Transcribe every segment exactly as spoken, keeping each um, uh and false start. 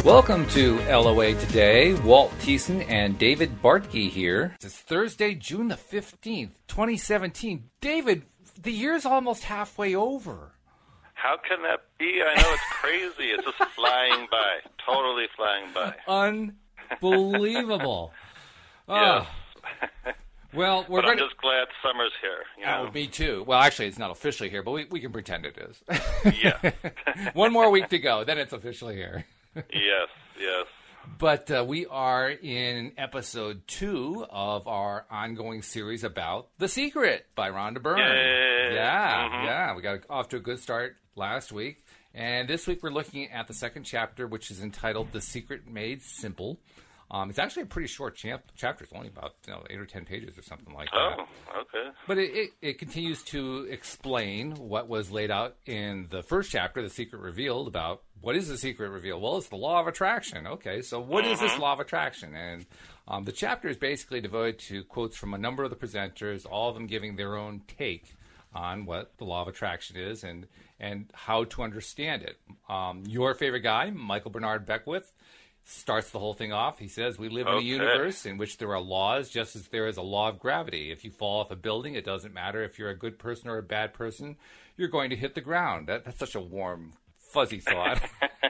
Welcome to L O A Today. Walt Thiessen and David Bartke here. It's Thursday, June the fifteenth, twenty seventeen. David, the year's almost halfway over. How can that be? I know it's crazy. It's just flying by. Totally flying by. Unbelievable. Yes. Oh. Well, we're but I'm gonna... just glad summer's here. You know? Oh, me too. Well, actually, it's not officially here, but we, we can pretend it is. Yeah. One more week to go, then it's officially here. Yes, yes. But uh, we are in episode two of our ongoing series about The Secret by Rhonda Byrne. Yay. Yeah, Mm-hmm. yeah. We got off to a good start last week. And this week we're looking at the second chapter, which is entitled The Secret Made Simple. Um, it's actually a pretty short champ- chapter. It's only about you know, eight or ten pages or something like that. Oh, okay. But it, it, it continues to explain what was laid out in the first chapter, The Secret Revealed, about what is the secret revealed? Well, it's the law of attraction. Okay, so what mm-hmm. is this law of attraction? And um, the chapter is basically devoted to quotes from a number of the presenters, all of them giving their own take on what the law of attraction is and, and how to understand it. Um, your favorite guy, Michael Bernard Beckwith, starts the whole thing off. He says, we live in okay. a universe in which there are laws, just as there is a law of gravity. If you fall off a building, it doesn't matter if you're a good person or a bad person, you're going to hit the ground. That, that's such a warm, fuzzy thought.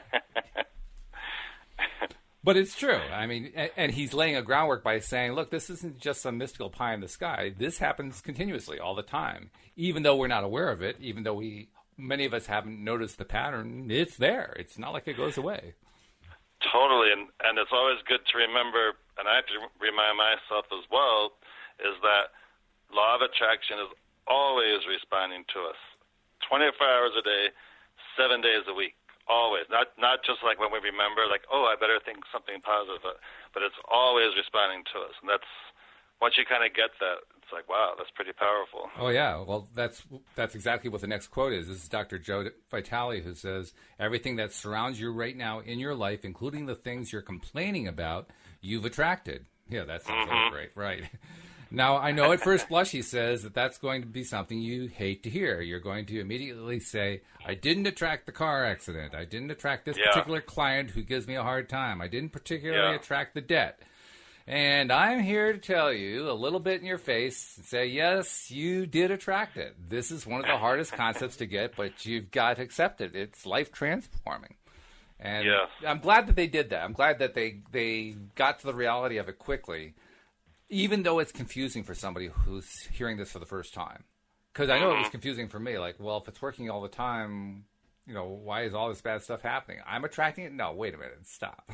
But it's true. I mean, and, and he's laying a groundwork by saying, look, this isn't just some mystical pie in the sky. This happens continuously all the time. Even though we're not aware of it, even though we, many of us haven't noticed the pattern, it's there. It's not like it goes away. Totally, and, and it's always good to remember, and I have to remind myself as well, is that law of attraction is always responding to us, twenty-four hours a day, seven days a week, always. Not not just like when we remember, like, oh, I better think something positive, but, but it's always responding to us, and that's, once you kind of get that, it's like, wow, that's pretty powerful. Oh, yeah. Well, that's that's exactly what the next quote is. This is Doctor Joe Vitale, who says, everything that surrounds you right now in your life, including the things you're complaining about, you've attracted. Yeah, that sounds mm-hmm. great. Right. Now, I know at first blush he says that that's going to be something you hate to hear. You're going to immediately say, I didn't attract the car accident. I didn't attract this yeah. particular client who gives me a hard time. I didn't particularly yeah. attract the debt. And I'm here to tell you a little bit in your face and say, yes, you did attract it. This is one of the hardest concepts to get, but you've got to accept it. It's life transforming. And yes. I'm glad that they did that. I'm glad that they, they got to the reality of it quickly, even though it's confusing for somebody who's hearing this for the first time. Because I know it was confusing for me. Like, well, if it's working all the time, you know, why is all this bad stuff happening? I'm attracting it? No, wait a minute. Stop.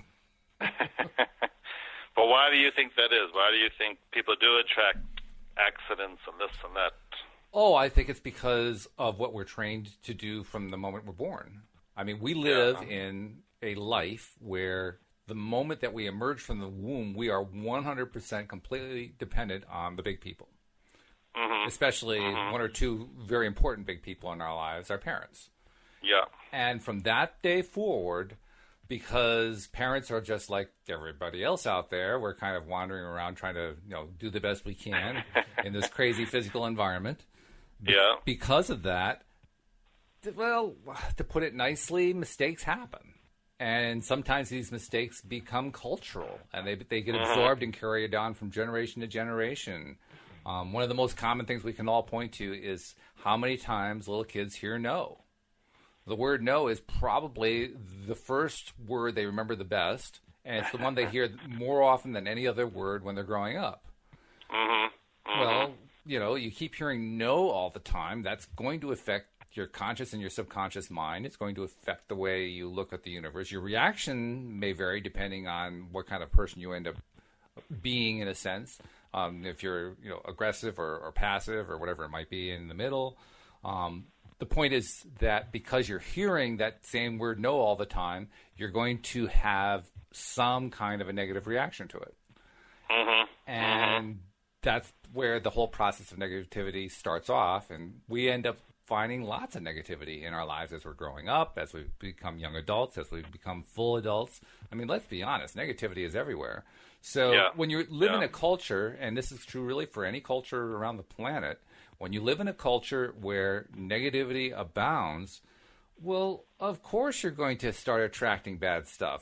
But why do you think that is? Why do you think people do attract accidents and this and that? Oh, I think it's because of what we're trained to do from the moment we're born. I mean, we live yeah. in a life where the moment that we emerge from the womb, we are one hundred percent completely dependent on the big people, mm-hmm. especially mm-hmm. one or two very important big people in our lives, our parents. Yeah. And from that day forward, because parents are just like everybody else out there, we're kind of wandering around trying to, you know, do the best we can in this crazy physical environment. Be- yeah. Because of that, well, to put it nicely, mistakes happen. And sometimes these mistakes become cultural, and they they get mm-hmm. absorbed and carried on from generation to generation. Um, one of the most common things we can all point to is how many times little kids hear no. The word no is probably the first word they remember the best, and it's the one they hear more often than any other word when they're growing up. Mm-hmm. Mm-hmm. Well, you know, you keep hearing no all the time, that's going to affect your conscious and your subconscious mind. It's going to affect the way you look at the universe. Your reaction may vary depending on what kind of person you end up being, in a sense. Um, if you're, you know, aggressive or, or passive or whatever it might be in the middle. Um, The point is that because you're hearing that same word no all the time, you're going to have some kind of a negative reaction to it. Mm-hmm. And mm-hmm. that's where the whole process of negativity starts off. And we end up finding lots of negativity in our lives as we're growing up, as we become young adults, as we become full adults. I mean, let's be honest, negativity is everywhere. So yeah. when you live yeah. in a culture, and this is true really for any culture around the planet, when you live in a culture where negativity abounds, well, of course you're going to start attracting bad stuff.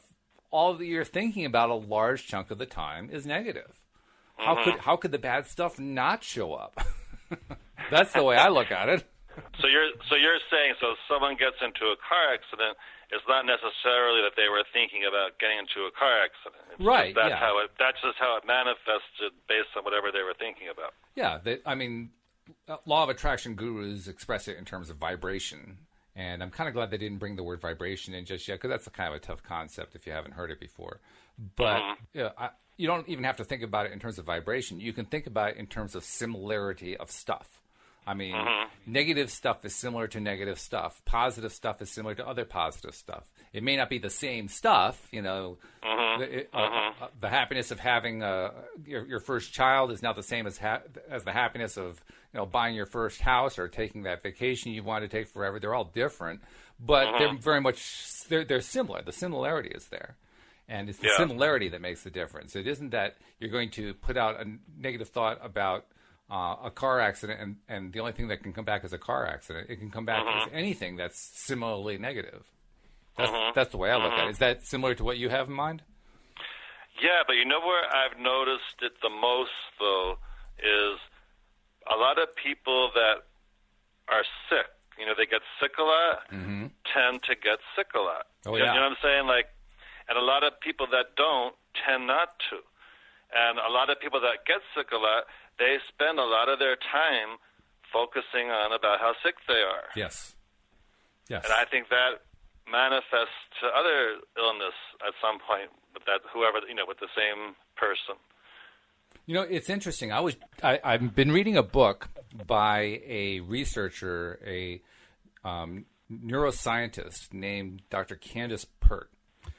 all that you're thinking about a large chunk of the time is negative. How mm-hmm. could how could the bad stuff not show up? That's the way I look at it. So you're so you're saying so if someone gets into a car accident, it's not necessarily that they were thinking about getting into a car accident. It's right. Just that's yeah. how it. That's just how it manifested based on whatever they were thinking about. Yeah. They, I mean, law of attraction gurus express it in terms of vibration, and I'm kind of glad they didn't bring the word vibration in just yet, because that's a kind of a tough concept if you haven't heard it before. But mm-hmm. yeah, I, you don't even have to think about it in terms of vibration. You can think about it in terms of similarity of stuff. I mean, mm-hmm. negative stuff is similar to negative stuff. Positive stuff is similar to other positive stuff. It may not be the same stuff, you know. Mm-hmm. The, it, mm-hmm. uh, uh, the happiness of having uh, your, your first child is not the same as ha- as the happiness of, you know, buying your first house or taking that vacation you want to take forever. They're all different, but mm-hmm. they're very much they're they're similar. The similarity is there. And it's the yeah. similarity that makes the difference. It isn't that you're going to put out a negative thought about Uh, a car accident, and, and the only thing that can come back is a car accident. It can come back uh-huh. as anything that's similarly negative. That's, uh-huh. that's the way I look uh-huh. at it. Is that similar to what you have in mind? Yeah, but you know where I've noticed it the most, though, is a lot of people that are sick, you know, they get sick a lot, mm-hmm. tend to get sick a lot. Oh, you, yeah. know, you know what I'm saying? Like, and a lot of people that don't tend not to. And a lot of people that get sick a lot, they spend a lot of their time focusing on about how sick they are. Yes. Yes. And I think that manifests to other illness at some point with that whoever, you know, with the same person. You know, it's interesting. I was I, I've been reading a book by a researcher, a um, neuroscientist named Doctor Candace Pert.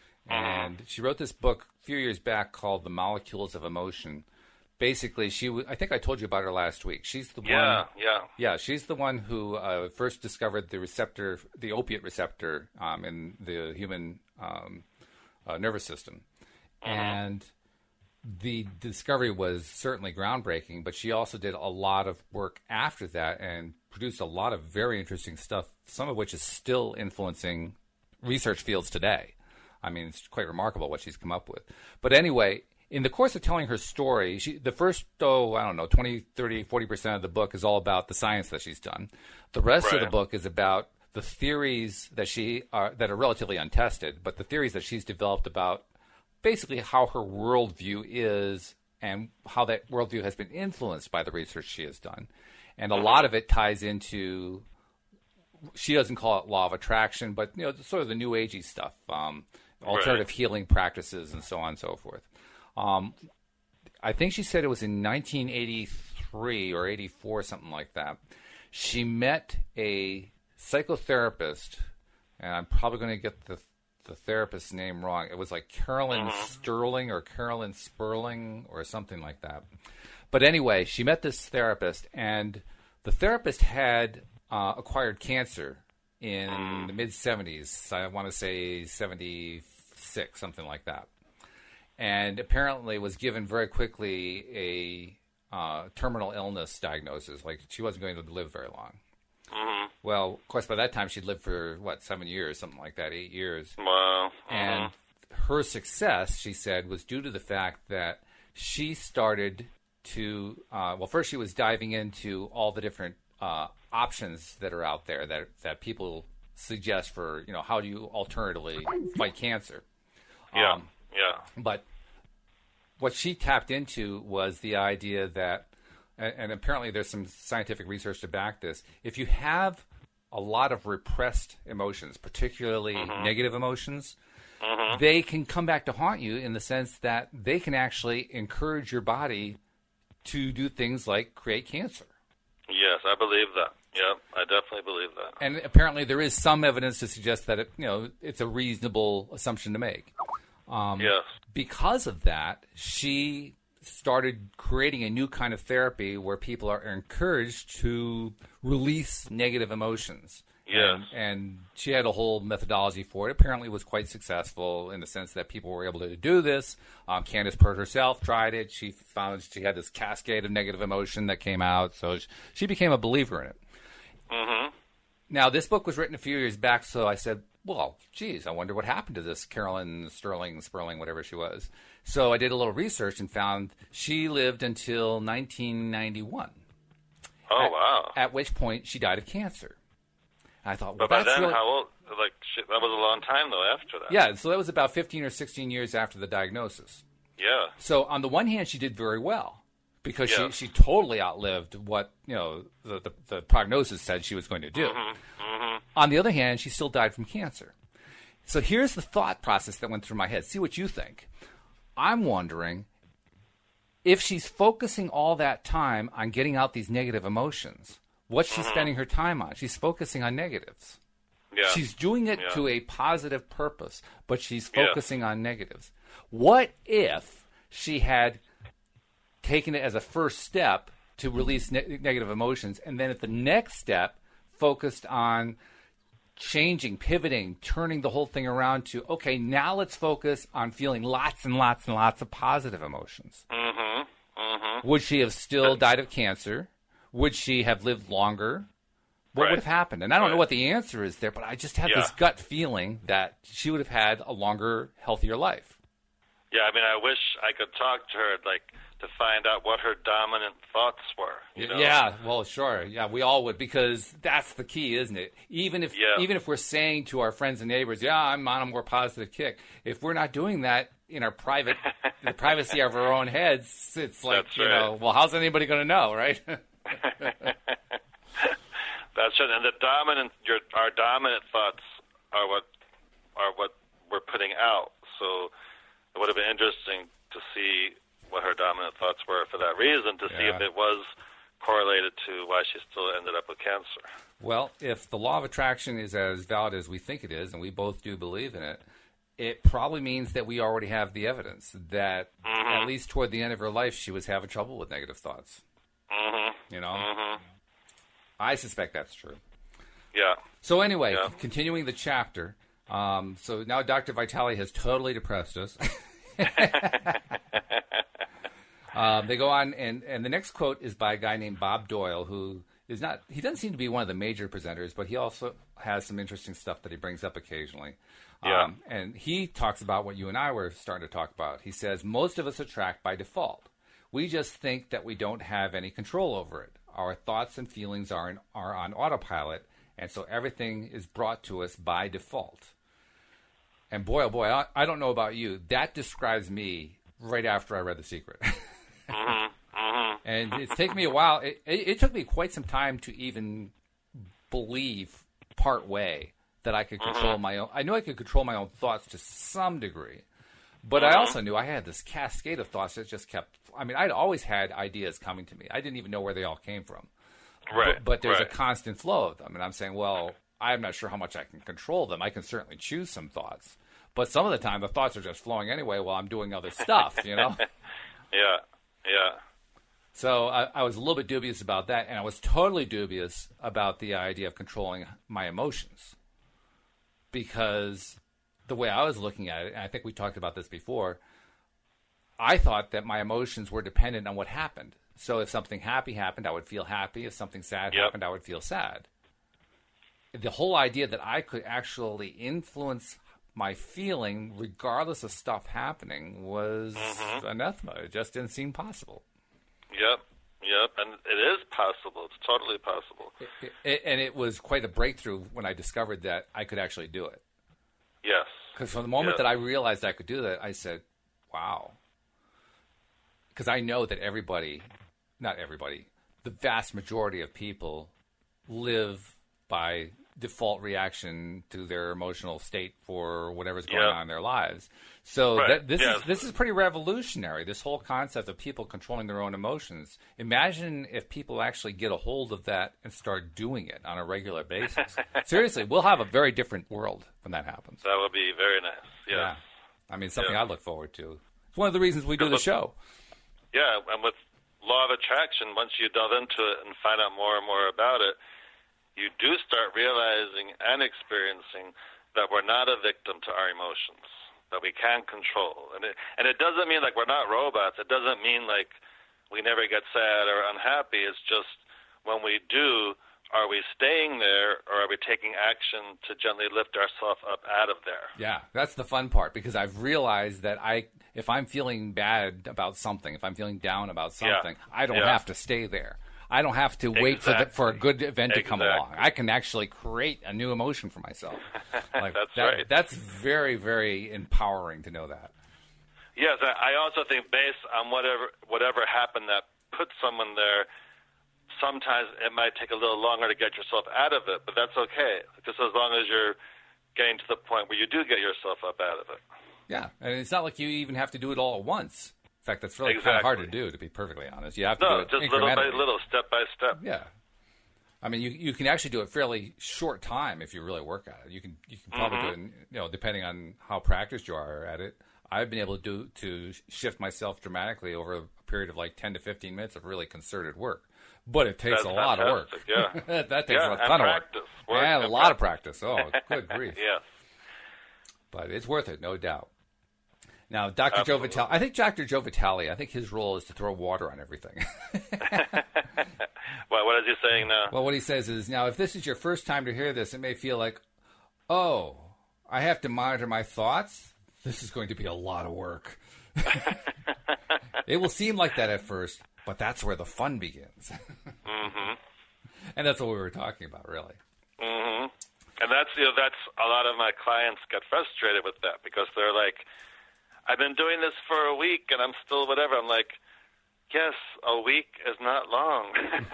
And she wrote this book a few years back called The Molecules of Emotion. Basically, she w- I think I told you about her last week. She's the yeah, one. Yeah, yeah. Yeah, she's the one who uh, first discovered the receptor, the opiate receptor um, in the human um, uh, nervous system. Uh-huh. And the discovery was certainly groundbreaking, but she also did a lot of work after that and produced a lot of very interesting stuff, some of which is still influencing research fields today. I mean, it's quite remarkable what she's come up with. But anyway, in the course of telling her story, she, the first, oh, I don't know, twenty, thirty, forty percent of the book is all about the science that she's done. The rest right. of the book is about the theories that she are, that are relatively untested, but the theories that she's developed about basically how her worldview is and how that worldview has been influenced by the research she has done. And a lot of it ties into, she doesn't call it law of attraction, but, you know, sort of the new agey stuff. Um, alternative right. healing practices and so on and so forth. Um, I think she said it was in nineteen eighty-three or eighty-four, something like that. She met a psychotherapist, and I'm probably going to get the the therapist's name wrong. It was like Carolyn uh-huh. Sterling or Carolyn Sperling or something like that. But anyway, she met this therapist, and the therapist had uh, acquired cancer in the mid-seventies, I want to say seventy-six, something like that. And apparently was given very quickly a uh, terminal illness diagnosis, like she wasn't going to live very long. Mm-hmm. Well, of course, by that time she'd lived for, what, seven years, something like that, eight years. Wow. Mm-hmm. And her success, she said, was due to the fact that she started to, uh, well, first she was diving into all the different uh, options that are out there that that people suggest for, you know, how do you alternatively fight cancer. Yeah, um, yeah. But what she tapped into was the idea that, and, and apparently there's some scientific research to back this, if you have a lot of repressed emotions, particularly mm-hmm. negative emotions, mm-hmm. they can come back to haunt you in the sense that they can actually encourage your body to do things like create cancer. Yes, I believe that. Yeah, I definitely believe that. And apparently there is some evidence to suggest that it, you know, it's a reasonable assumption to make. Um, yes. Because of that, she started creating a new kind of therapy where people are encouraged to release negative emotions. Yes. And, and she had a whole methodology for it. Apparently it was quite successful in the sense that people were able to do this. Um, Candace Pert herself tried it. She found she had this cascade of negative emotion that came out. So she became a believer in it. Mm-hmm. Now, this book was written a few years back, so I said, well, geez, I wonder what happened to this Carolyn Sterling, Sperling, whatever she was. So I did a little research and found she lived until nineteen ninety-one. Oh, at, wow. At which point she died of cancer. And I thought, well, but by that's then, really... how old? Like, she, that was a long time, though, after that. Yeah, so that was about fifteen or sixteen years after the diagnosis. Yeah. So on the one hand, she did very well because yes. she, she totally outlived what, you know, the, the, the prognosis said she was going to do. Mm-hmm. Mm-hmm. On the other hand, she still died from cancer. So here's the thought process that went through my head. See what you think. I'm wondering if she's focusing all that time on getting out these negative emotions, what's she mm-hmm. spending her time on? She's focusing on negatives. Yeah. She's doing it yeah. to a positive purpose, but she's Yeah. focusing on negatives. What if she had taken it as a first step to release ne- negative emotions, and then at the next step focused on changing, pivoting, turning the whole thing around to, okay, now let's focus on feeling lots and lots and lots of positive emotions? Mm-hmm. Mm-hmm. Would she have still died of cancer? Would she have lived longer? What Right. would have happened? And I don't Right. know what the answer is there, but I just have Yeah. this gut feeling that she would have had a longer, healthier life. Yeah, I mean, I wish I could talk to her, like, to find out what her dominant thoughts were. You know? Yeah, well, sure. Yeah, we all would, because that's the key, isn't it? Even if Yeah. even if we're saying to our friends and neighbors, yeah, I'm on a more positive kick, if we're not doing that in our private, the privacy of our own heads, it's like, That's you right. know, well, how's anybody going to know, right? That's right. And the dominant, your, our dominant thoughts are what are what we're putting out. So it would have been interesting to see what her dominant thoughts were for that reason, to see Yeah. if it was correlated to why she still ended up with cancer. Well, if the law of attraction is as valid as we think it is, and we both do believe in it, it probably means that we already have the evidence that Mm-hmm. at least toward the end of her life, she was having trouble with negative thoughts. Mm-hmm. You know? Mm-hmm. I suspect that's true. Yeah. So anyway, Yeah. continuing the chapter. Um, so now Doctor Vitale has totally depressed us. um, they go on, and, and the next quote is by a guy named Bob Doyle, who is not, he doesn't seem to be one of the major presenters, but he also has some interesting stuff that he brings up occasionally. Yeah. Um, and he talks about what you and I were starting to talk about. He says, most of us attract by default. We just think that we don't have any control over it. Our thoughts and feelings are, in, are on autopilot, and so everything is brought to us by default. And boy, oh boy, I, I don't know about you. That describes me right after I read The Secret. Mm-hmm. Mm-hmm. And it's taken me a while. It, it, it took me quite some time to even believe part way that I could control Mm-hmm. my own. I knew I could control my own thoughts to some degree. But I also knew I had this cascade of thoughts that just kept, I mean, I'd always had ideas coming to me. I didn't even know where they all came from. Right. But, but there's right. a constant flow of them. And I'm saying, well, I'm not sure how much I can control them. I can certainly choose some thoughts. But some of the time, the thoughts are just flowing anyway while I'm doing other stuff, you know? Yeah. Yeah. So I, I was a little bit dubious about that. And I was totally dubious about the idea of controlling my emotions. Because the way I was looking at it, and I think we talked about this before, I thought that my emotions were dependent on what happened. So if something happy happened, I would feel happy. If something sad Yep. happened, I would feel sad. The whole idea that I could actually influence my feeling regardless of stuff happening was Mm-hmm. anathema. It just didn't seem possible. Yep. Yep. And it is possible. It's totally possible. It, it, and it was quite a breakthrough when I discovered that I could actually do it. Yes. Because from the moment Yes. that I realized I could do that, I said, wow. Because I know that everybody, not everybody, the vast majority of people live by default reaction to their emotional state for whatever's going Yeah. on in their lives. So Right. that, this Yes. is this is pretty revolutionary, this whole concept of people controlling their own emotions. Imagine if people actually get a hold of that and start doing it on a regular basis. Seriously, we'll have a very different world when that happens. That would be very nice. Yes. Yeah. I mean, something Yeah. I look forward to. It's one of the reasons we do the But- show. Yeah, and with law of attraction, once you delve into it and find out more and more about it, you do start realizing and experiencing that we're not a victim to our emotions, that we can control. And it, and it doesn't mean like we're not robots. It doesn't mean like we never get sad or unhappy. It's just when we do, are we staying there, or are we taking action to gently lift ourselves up out of there? Yeah, that's the fun part, because I've realized that I, if I'm feeling bad about something, if I'm feeling down about something, yeah. I don't yeah. have to stay there. I don't have to wait exactly. for the, for a good event exactly. to come along. I can actually create a new emotion for myself. Like, that's that, right. That's very, very empowering to know that. Yes, I also think based on whatever whatever happened that put someone there, sometimes it might take a little longer to get yourself out of it, but that's okay, just as long as you're getting to the point where you do get yourself up out of it. Yeah, and it's not like you even have to do it all at once. In fact, that's really exactly. kind of hard to do, to be perfectly honest. You have to no, do it just little by little, step by step. Yeah. I mean, you you can actually do it fairly short time if you really work at it. You can you can probably mm-hmm. do it, in, you know, depending on how practiced you are at it. I've been able to do to shift myself dramatically over a period of like ten to fifteen minutes of really concerted work. But it takes That's a lot fantastic. of work. Yeah. that takes yeah, a ton of practice. work. work. And and a lot practice. of practice. Oh, good grief. Yes. But it's worth it, no doubt. Now, Doctor Absolutely. Joe Vitale, I think Doctor Joe Vitale, I think his role is to throw water on everything. Well, what is he saying now? Well, what he says is, now, if this is your first time to hear this, it may feel like, oh, I have to monitor my thoughts? This is going to be a lot of work. It will seem like that at first, but that's where the fun begins. mm-hmm. And that's what we were talking about, really. Mm-hmm. And that's, you know, that's a lot of my clients get frustrated with that because they're like, I've been doing this for a week and I'm still whatever. I'm like, yes, a week is not long.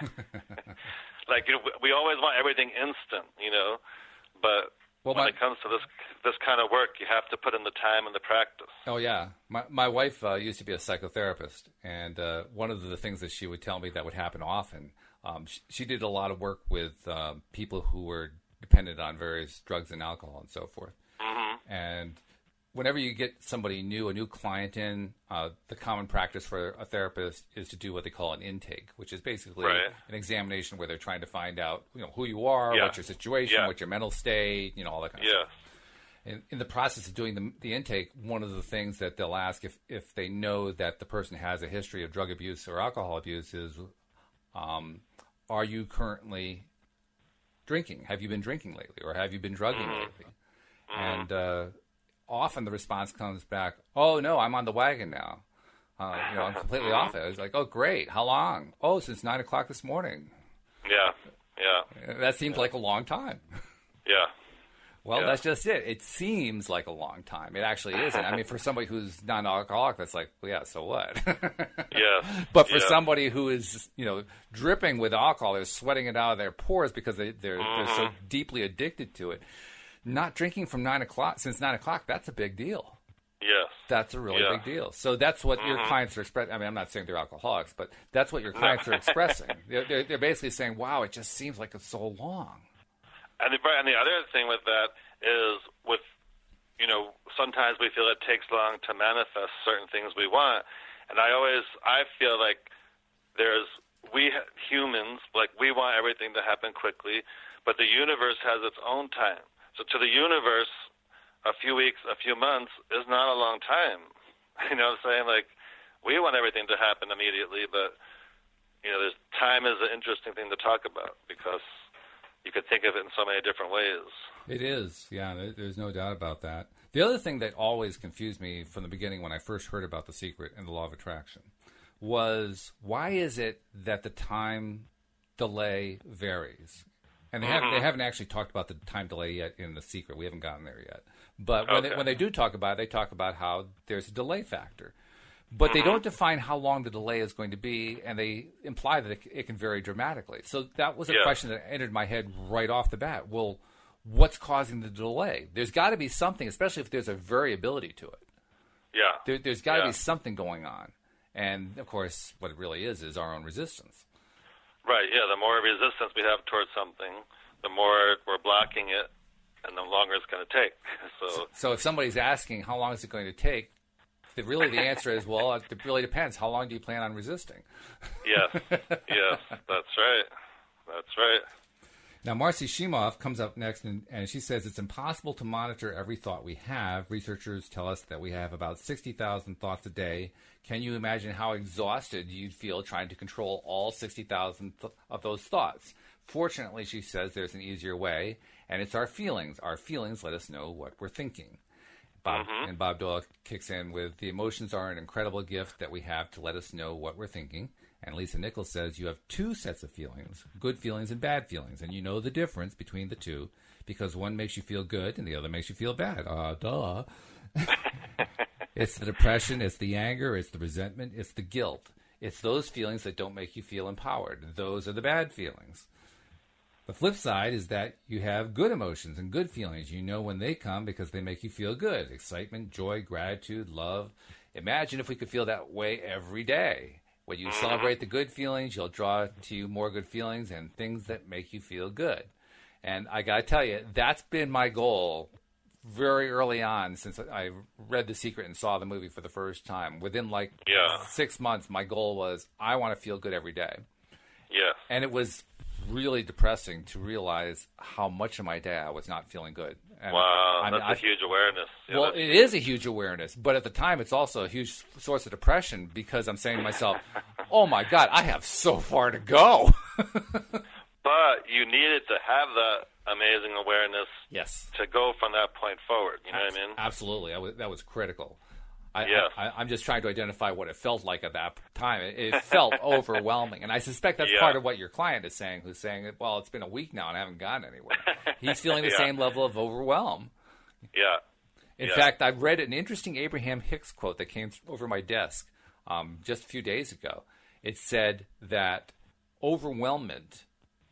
Like, you know, we always want everything instant, you know, but well, when my, it comes to this this kind of work, you have to put in the time and the practice. Oh, yeah. My my wife uh, used to be a psychotherapist, and uh, one of the things that she would tell me that would happen often, um, she, she did a lot of work with uh, people who were dependent on various drugs and alcohol and so forth. Mm-hmm. And whenever you get somebody new, a new client in, uh, the common practice for a therapist is to do what they call an intake, which is basically right. an examination where they're trying to find out, you know, who you are, yeah. what's your situation, yeah. what's your mental state, you know, all that kind of yeah. stuff. In, in the process of doing the, the intake, one of the things that they'll ask if, if they know that the person has a history of drug abuse or alcohol abuse is, um, are you currently drinking? Have you been drinking lately, or have you been drugging mm-hmm. lately? Mm-hmm. And uh, often the response comes back, "Oh no, I'm on the wagon now. Uh, you know, I'm completely off it." It's like, "Oh great, how long?" "Oh, since nine o'clock this morning." Yeah, yeah. That seems yeah. like a long time. Yeah. Well, yeah. that's just it. It seems like a long time. It actually isn't. I mean, for somebody who's non-alcoholic, that's like, well, yeah, so what? Yeah. But for yeah. somebody who is, you know, dripping with alcohol, they're sweating it out of their pores because they, they're mm-hmm. they're so deeply addicted to it. Not drinking from nine o'clock since nine o'clock, that's a big deal. Yes. That's a really yeah. big deal. So that's what mm-hmm. your clients are expressing. I mean, I'm not saying they're alcoholics, but that's what your clients no. are expressing. They're, they're, they're basically saying, wow, it just seems like it's so long. And the, and the other thing with that is with, you know, sometimes we feel it takes long to manifest certain things we want. And I always, I feel like there's, we humans, like we want everything to happen quickly, but the universe has its own time. So to the universe, a few weeks, a few months is not a long time. You know what I'm saying? Like, we want everything to happen immediately, but, you know, there's, time is an interesting thing to talk about because you could think of it in so many different ways. It is, yeah, there's no doubt about that. The other thing that always confused me from the beginning when I first heard about The Secret and the Law of Attraction was, why is it that the time delay varies? And they, mm-hmm. haven't, they haven't actually talked about the time delay yet in The Secret. We haven't gotten there yet. But when, okay. they, when they do talk about it, they talk about how there's a delay factor. But mm-hmm. they don't define how long the delay is going to be, and they imply that it, it can vary dramatically. So that was a yeah. question that entered my head right off the bat. Well, what's causing the delay? There's got to be something, especially if there's a variability to it. Yeah. There, there's got to yeah. be something going on. And, of course, what it really is is our own resistance. Right, yeah. The more resistance we have towards something, the more we're blocking it, and the longer it's going to take. So, so if somebody's asking how long is it going to take, the, really the answer is, well, it really depends. How long do you plan on resisting? Yes, yes, that's right. That's right. Now, Marcy Shimoff comes up next, and, and she says it's impossible to monitor every thought we have. Researchers tell us that we have about sixty thousand thoughts a day. Can you imagine how exhausted you'd feel trying to control all sixty thousand th- of those thoughts? Fortunately, she says there's an easier way, and it's our feelings. Our feelings let us know what we're thinking. Bob, Mm-hmm. And Bob Doyle kicks in with, the emotions are an incredible gift that we have to let us know what we're thinking. And Lisa Nichols says you have two sets of feelings, good feelings and bad feelings, and you know the difference between the two because one makes you feel good and the other makes you feel bad. Ah, uh, duh. It's the depression, it's the anger, it's the resentment, it's the guilt. It's those feelings that don't make you feel empowered. Those are the bad feelings. The flip side is that you have good emotions and good feelings. You know when they come because they make you feel good. Excitement, joy, gratitude, love. Imagine if we could feel that way every day. When you celebrate the good feelings, you'll draw to you more good feelings and things that make you feel good. And I got to tell you, that's been my goal very early on since I read The Secret and saw the movie for the first time. Within like Yeah. six months, my goal was I want to feel good every day. Yeah. And it was really depressing to realize how much of my day I was not feeling good. And Wow, I mean, that's a I- huge awareness. Yeah, well, that's- it is a huge awareness, but at the time, it's also a huge source of depression because I'm saying to myself, "Oh my God, I have so far to go." But you needed to have that amazing awareness Yes, to go from that point forward. You know what I mean? absolutely. I was, that was critical. I, Yes. I, I'm just trying to identify what it felt like at that time. It, it felt overwhelming, and I suspect that's Yeah. part of what your client is saying, who's saying, "Well, it's been a week now and I haven't gotten anywhere." He's feeling the Yeah. same level of overwhelm. Yeah. In Yeah. fact, I read an interesting Abraham Hicks quote that came over my desk um, just a few days ago. It said that overwhelmment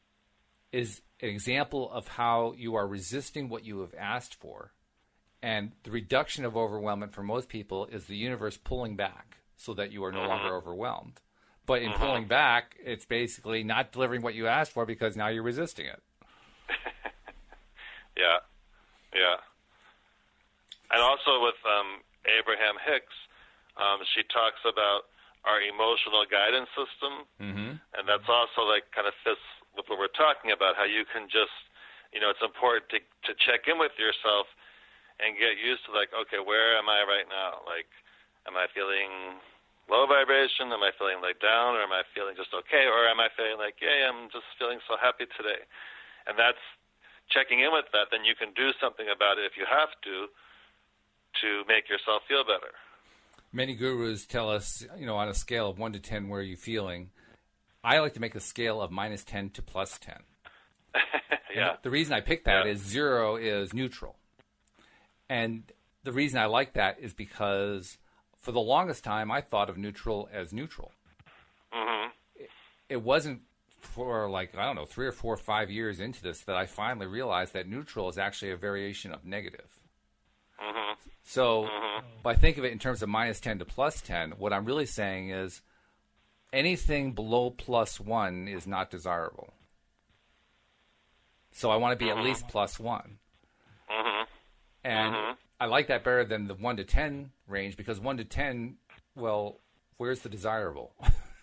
is an example of how you are resisting what you have asked for. And the reduction of overwhelmment for most people is the universe pulling back so that you are no Mm-hmm. longer overwhelmed. But in pulling back, it's basically not delivering what you asked for because now you're resisting it. Yeah. Yeah. And also with um, Abraham Hicks, um, she talks about our emotional guidance system. Mm-hmm. And that's also like kind of fits with what we're talking about, how you can just, you know, it's important to, to check in with yourself and get used to like, okay, where am I right now? Like, am I feeling low vibration? Am I feeling like down? Or am I feeling just okay? Or am I feeling like, yeah, I'm just feeling so happy today? And that's checking in with that. Then you can do something about it if you have to, to make yourself feel better. Many gurus tell us, you know, on a scale of one to ten, where are you feeling? I like to make a scale of minus ten to plus ten. Yeah. And the reason I picked that Yeah. is zero is neutral. And the reason I like that is because for the longest time, I thought of neutral as neutral. Mm-hmm. It, it wasn't for like, I don't know, three or four or five years into this that I finally realized that neutral is actually a variation of negative. Mm-hmm. So Mm-hmm. if I think of it in terms of minus ten to plus ten, what I'm really saying is anything below plus one is not desirable. So I want to be Mm-hmm. at least plus one. Mm-hmm. And Mhm. I like that better than the one to ten range because one to ten, well, where's the desirable?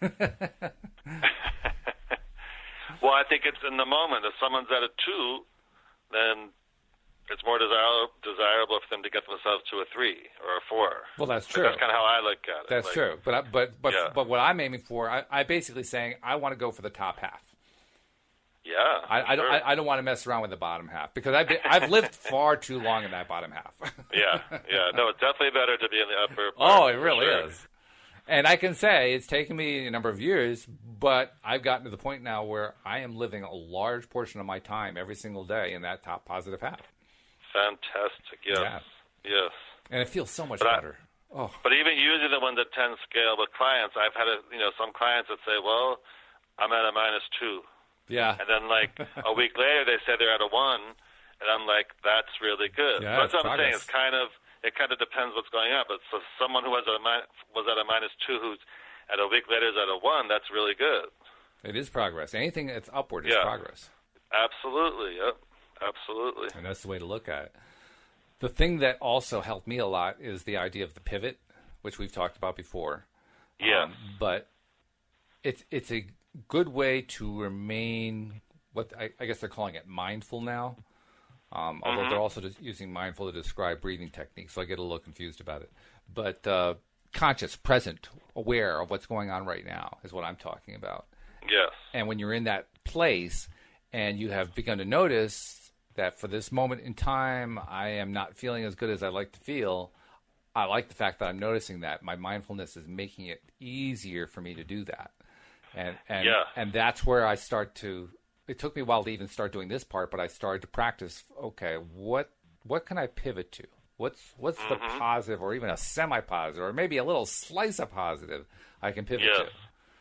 Well, I think it's in the moment. If someone's at a two, then it's more desirable desirable for them to get themselves to a three or a four. Well, that's But true. That's kind of how I look at it. That's Like, true. But I, but but Yeah. but what I'm aiming for, I, I basically saying I want to go for the top half. Yeah. I, I don't. sure. I, I don't want to mess around with the bottom half because I've been, I've lived far too long in that bottom half. Yeah, yeah. No, it's definitely better to be in the upper part. Oh, it for really sure. is. And I can say it's taken me a number of years, but I've gotten to the point now where I am living a large portion of my time every single day in that top positive half. Fantastic. Yes. Yeah. Yes. And it feels so much But I- better. Oh, But even using the one to ten scale with clients, I've had a, you know some clients that say, "Well, I'm at a minus two," yeah. and then like a week later they say they're at a one, and I'm like, "That's really good." Yeah, so that's it's what I'm saying. progress. It's kind of it kind of depends what's going on. But so someone who was at a mi- was at a minus two, who's at a week later is at a one, that's really good. It is progress. Anything that's upward is Yeah. progress. Absolutely. Yep. Absolutely. And that's the way to look at it. The thing that also helped me a lot is the idea of the pivot, which we've talked about before. Yeah. Um, but it's it's a good way to remain what I, I guess they're calling it mindful now. Um, although Mhm. they're also just using mindful to describe breathing techniques, so I get a little confused about it. But uh, conscious, present, aware of what's going on right now is what I'm talking about. Yes. And when you're in that place, and you have begun to notice that for this moment in time, I am not feeling as good as I'd like to feel. I like the fact that I'm noticing that. My mindfulness is making it easier for me to do that. And and yeah. and that's where I start to, it took me a while to even start doing this part, but I started to practice, okay, what what can I pivot to? What's what's mm-hmm. the positive, or even a semi-positive, or maybe a little slice of positive I can pivot yes. to?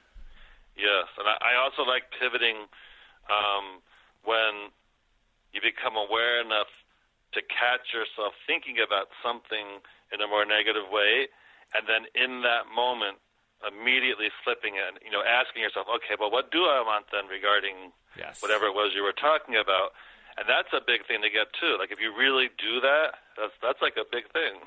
Yes, and I, I also like pivoting um, when you become aware enough to catch yourself thinking about something in a more negative way, and then in that moment, immediately flipping it, and, you know, asking yourself, okay, well, what do I want then regarding yes. whatever it was you were talking about? And that's a big thing to get too. Like, if you really do that, that's that's like a big thing.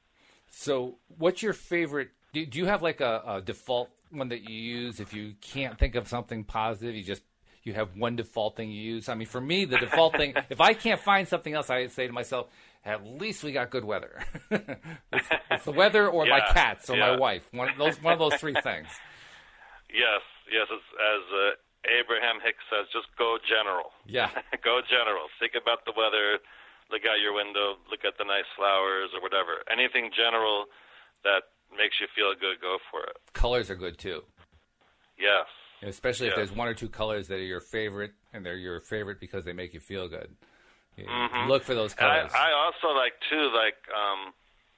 So, what's your favorite? Do, do you have like a, a default one that you use if you can't think of something positive? You just you have one default thing you use. I mean, for me, the default thing, if I can't find something else, I say to myself, at least we got good weather. it's, it's the weather, or yeah, my cats, or yeah. my wife. One of those, one of those three things. Yes, yes. It's, as uh, Abraham Hicks says, just go general. Yeah, go general. Think about the weather. Look out your window. Look at the nice flowers or whatever. Anything general that makes you feel good, go for it. Colors are good too. Yes. Especially yes. if there's one or two colors that are your favorite, and they're your favorite because they make you feel good. You mm-hmm. Look for those colors. I, I also like, too, like, um,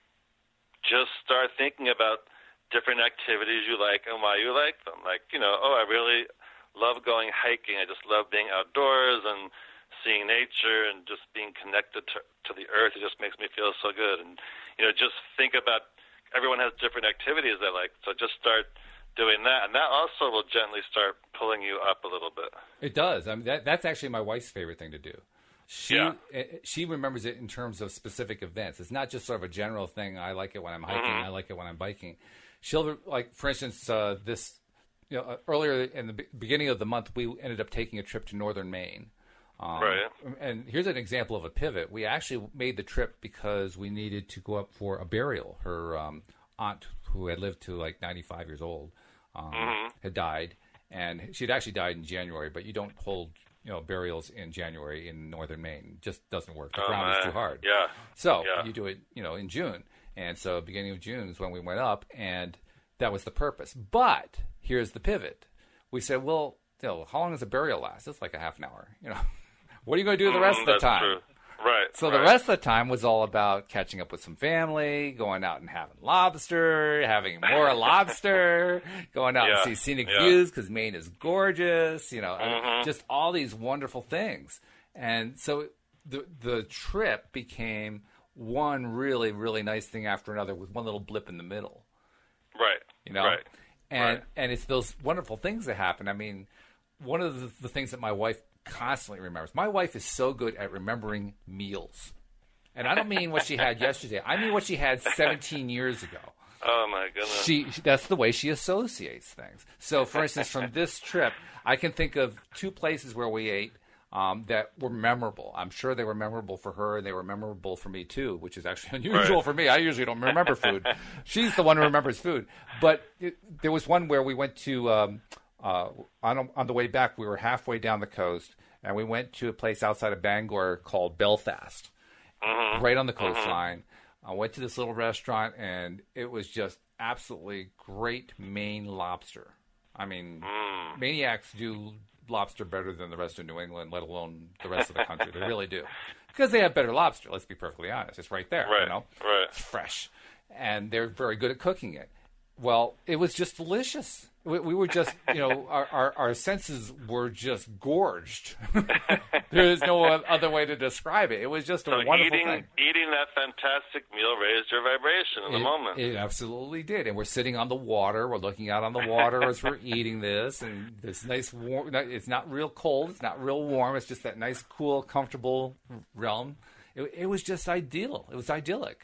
just start thinking about different activities you like and why you like them. Like, you know, oh, I really love going hiking. I just love being outdoors and seeing nature and just being connected to, to the earth. It just makes me feel so good. And, you know, just think about, everyone has different activities they like, so just start doing that. And that also will gently start pulling you up a little bit. It does. I mean, that, that's actually my wife's favorite thing to do. She yeah. she remembers it in terms of specific events. It's not just sort of a general thing. I like it when I'm hiking. Mm-hmm. I like it when I'm biking. She'll, like, for instance, uh, this, you know, uh, earlier in the be- beginning of the month, we ended up taking a trip to northern Maine. Um, right. And here's an example of a pivot. We actually made the trip because we needed to go up for a burial. Her um, aunt, who had lived to like ninety-five years old, um, mm-hmm. had died, and she'd actually died in January. But you don't hold, you know, burials in January in northern Maine. It just doesn't work. The oh, ground man. is too hard. Yeah. So yeah. you do it, you know, in June. And so beginning of June is when we went up, and that was the purpose. But here's the pivot. We said, well, you know, how long does a burial last? It's like a half an hour. You know, what are you going to do the rest mm, of the that's time? True. Right. So right. the rest of the time was all about catching up with some family, going out and having lobster, having more lobster, going out yeah. and see scenic yeah. views because Maine is gorgeous, you know, mm-hmm. just all these wonderful things. And so the the trip became one really, really nice thing after another with one little blip in the middle. Right. You know? Right. And right. and it's those wonderful things that happen. I mean, one of the, the things that my wife constantly remembers. My wife is so good at remembering meals. And I don't mean what she had yesterday. I mean what she had seventeen years ago. Oh, my goodness. She, she that's the way she associates things. So, for instance, from this trip, I can think of two places where we ate um, that were memorable. I'm sure they were memorable for her, and they were memorable for me, too, which is actually unusual right. for me. I usually don't remember food. She's the one who remembers food. But it, there was one where we went to um, – Uh, on on the way back, we were halfway down the coast, and we went to a place outside of Bangor called Belfast, mm-hmm. right on the coastline. I went to this little restaurant, and it was just absolutely great Maine lobster. I mean, mm. maniacs do lobster better than the rest of New England, let alone the rest of the country. They really do. Because they have better lobster, let's be perfectly honest. It's right there, right. you know? Right. It's fresh. And they're very good at cooking it. Well, it was just delicious. We, we were just, you know, our, our, our senses were just gorged. There is no other way to describe it. It was just a so wonderful eating, thing. Eating that fantastic meal raised your vibration in it, the moment. It absolutely did. And we're sitting on the water. We're looking out on the water as we're eating this. And this nice warm, it's not real cold. It's not real warm. It's just that nice, cool, comfortable realm. It, it was just ideal. It was idyllic.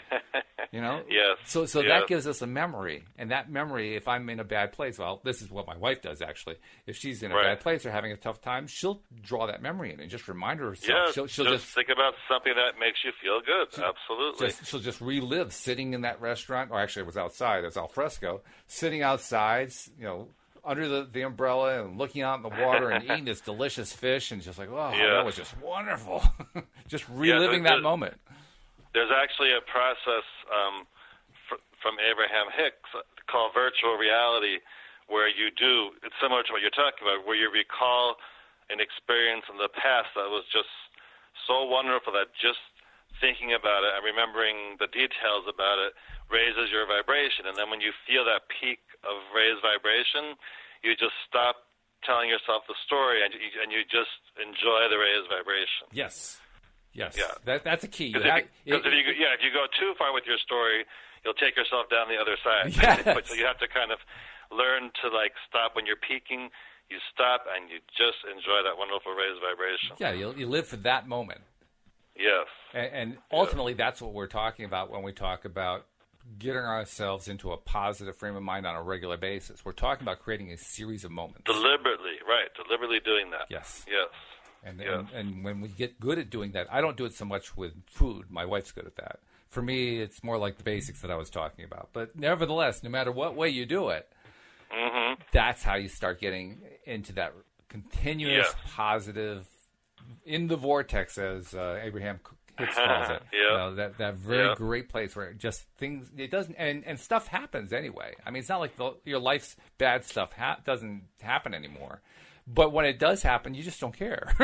You know? Yes. So so yes. that gives us a memory. And that memory, if I'm in a bad place, well, this is what my wife does, actually. If she's in a right. bad place or having a tough time, she'll draw that memory in and just remind herself. Yeah, she'll, she'll just, just think about something that makes you feel good. she'll, Absolutely. Just, she'll just relive sitting in that restaurant. Or actually, it was outside. It was al fresco. Sitting outside, you know, under the, the umbrella and looking out in the water and eating this delicious fish and just like, oh, yeah. that was just wonderful. Just reliving yeah, that moment. There's actually a process um, fr- from Abraham Hicks called virtual reality where you do, it's similar to what you're talking about, where you recall an experience in the past that was just so wonderful that just thinking about it and remembering the details about it raises your vibration. And then when you feel that peak of raised vibration, you just stop telling yourself the story and you, and you just enjoy the raised vibration. Yes. Yes. Yeah. That, that's a key. Because if, you, if, you, yeah, if you go too far with your story, you'll take yourself down the other side. Yes. So you have to kind of learn to like stop when you're peaking. You stop and you just enjoy that wonderful raised vibration. Yeah, you you live for that moment. Yes. And, and ultimately, yes. that's what we're talking about when we talk about getting ourselves into a positive frame of mind on a regular basis. We're talking about creating a series of moments. Deliberately, right. Deliberately doing that. Yes. Yes. And, yes. and and when we get good at doing that, I don't do it so much with food. My wife's good at that. For me, it's more like the basics that I was talking about. But nevertheless, no matter what way you do it, mm-hmm. that's how you start getting into that continuous yes. positive, in the vortex, as uh, Abraham Hicks calls it. yeah. You know, that that very yeah. great place where just things, it doesn't, and, and stuff happens anyway. I mean, it's not like the, your life's bad stuff ha- doesn't happen anymore. But when it does happen, you just don't care.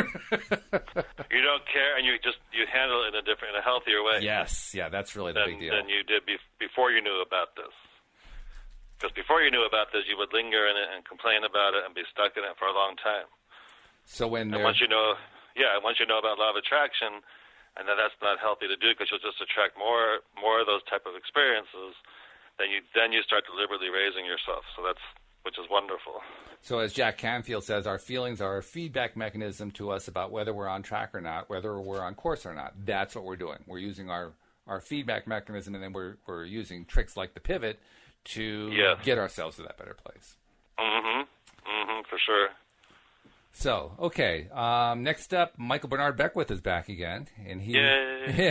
You don't care, and you just you handle it in a different, in a healthier way. Yes, yeah, that's really the than, big deal. Than you did be- before you knew about this. Because before you knew about this, you would linger in it and complain about it and be stuck in it for a long time. So when and once you know, yeah, once you know about law of attraction, and that that's not healthy to do because you'll just attract more more of those type of experiences, then you then you start deliberately raising yourself. So that's which is wonderful. So as Jack Canfield says, our feelings are a feedback mechanism to us about whether we're on track or not, whether we're on course or not. That's what we're doing. We're using our, our feedback mechanism, and then we're we're using tricks like the pivot to yes. get ourselves to that better place. Mm-hmm. Mm-hmm, for sure. So, okay. Um, next up, Michael Bernard Beckwith is back again. And he, Yay.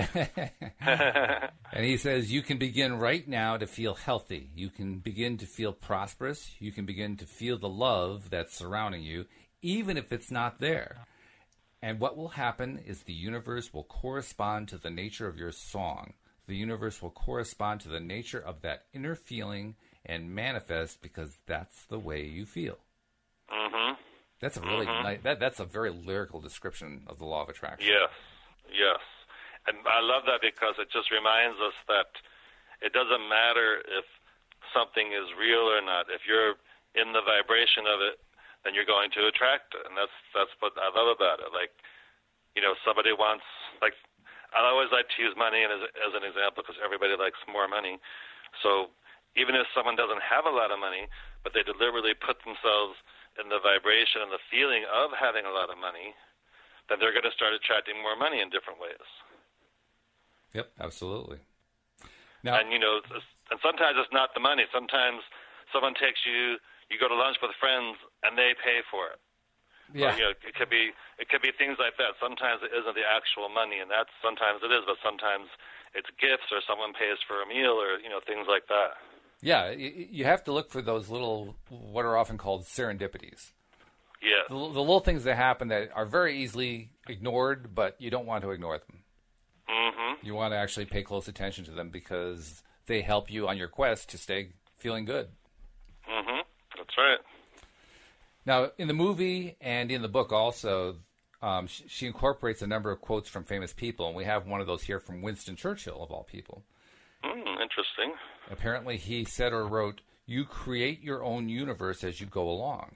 and he says, you can begin right now to feel healthy. You can begin to feel prosperous. You can begin to feel the love that's surrounding you, even if it's not there. And what will happen is the universe will correspond to the nature of your song. The universe will correspond to the nature of that inner feeling and manifest because that's the way you feel. Mm-hmm. That's a really mm-hmm. nice, that that's a very lyrical description of the law of attraction. Yes, yes. And I love that because it just reminds us that it doesn't matter if something is real or not. If you're in the vibration of it, then you're going to attract it. And that's that's what I love about it. Like, you know, somebody wants, like, I always like to use money as, as an example because everybody likes more money. So even if someone doesn't have a lot of money, but they deliberately put themselves in the vibration and the feeling of having a lot of money, then they're going to start attracting more money in different ways. Yep, absolutely. Now, and, you know, and sometimes it's not the money. Sometimes someone takes you, you go to lunch with friends, and they pay for it. Yeah. Or, you know, it could be it could be things like that. Sometimes it isn't the actual money, and that's sometimes it is, but sometimes it's gifts or someone pays for a meal or, you know, things like that. Yeah, you have to look for those little, what are often called serendipities. Yeah. The, the little things that happen that are very easily ignored, but you don't want to ignore them. Mm-hmm. You want to actually pay close attention to them because they help you on your quest to stay feeling good. Mm-hmm. That's right. Now, in the movie and in the book also, um, she, she incorporates a number of quotes from famous people, and we have one of those here from Winston Churchill, of all people. Mm, interesting. Apparently, he said or wrote, "You create your own universe as you go along."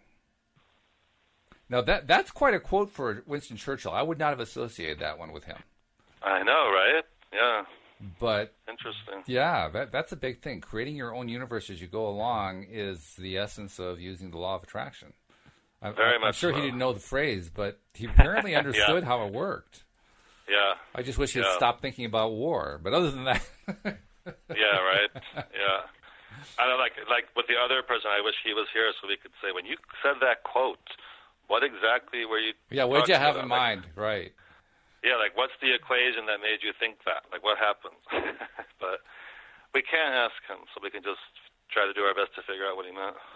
Now, that that's quite a quote for Winston Churchill. I would not have associated that one with him. I know, right? Yeah. But interesting. Yeah, that that's a big thing. Creating your own universe as you go along is the essence of using the law of attraction. I'm, Very I'm much sure so. he didn't know the phrase, but he apparently understood yeah. how it worked. Yeah. I just wish he'd yeah. stopped thinking about war. But other than that... yeah, right? Yeah. I don't like like with the other person, I wish he was here so we could say, when you said that quote, what exactly were you Yeah, what did you have about? in like, mind? Right. Yeah, like what's the equation that made you think that? Like what happened? But we can't ask him, so we can just try to do our best to figure out what he meant.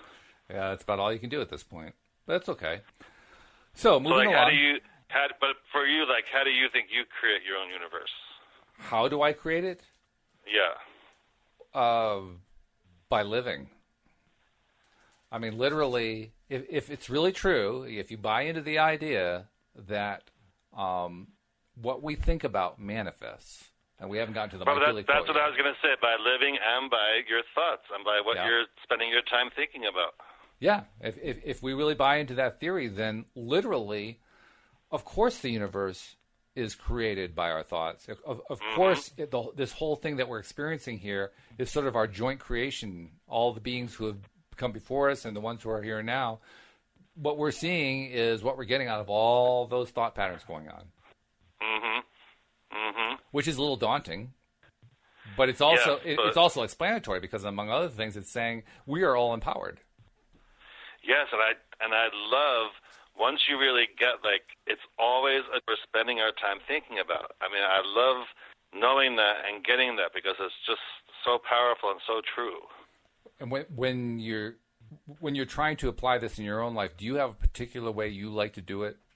Yeah, that's about all you can do at this point. That's okay. So moving so like, along. How do you? How, but for you, like, how do you think you create your own universe? How do I create it? Yeah. Uh, by living. I mean, literally, if, if it's really true, if you buy into the idea that um, what we think about manifests, and we haven't gotten to the well, Mike that, Billy That's quote what yet. I was going to say, by living and by your thoughts and by what Yeah. you're spending your time thinking about. Yeah, if, if if we really buy into that theory, then literally, of course, the universe is created by our thoughts. Of, of, of Mm-hmm. course, it, the, this whole thing that we're experiencing here is sort of our joint creation. All the beings who have come before us and the ones who are here now, what we're seeing is what we're getting out of all those thought patterns going on. Mm-hmm. Mm-hmm. Which is a little daunting, but it's also Yeah, it, but- it's also explanatory because, among other things, it's saying we are all empowered. Yes, and I and I love once you really get, like, it's always a, we're spending our time thinking about. I mean, I love knowing that and getting that because it's just so powerful and so true. And when when you're when you're trying to apply this in your own life, do you have a particular way you like to do it?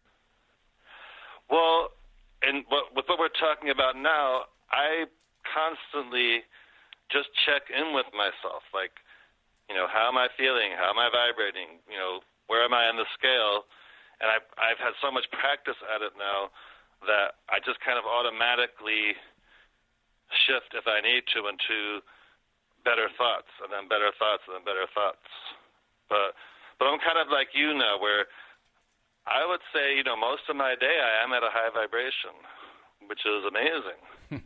Well, and what, with what we're talking about now, I constantly just check in with myself, like, you know, how am I feeling? How am I vibrating? You know, where am I on the scale? And I've, I've had so much practice at it now that I just kind of automatically shift, if I need to, into better thoughts, and then better thoughts, and then better thoughts. But but I'm kind of like you now, where I would say, you know, most of my day I am at a high vibration, which is amazing.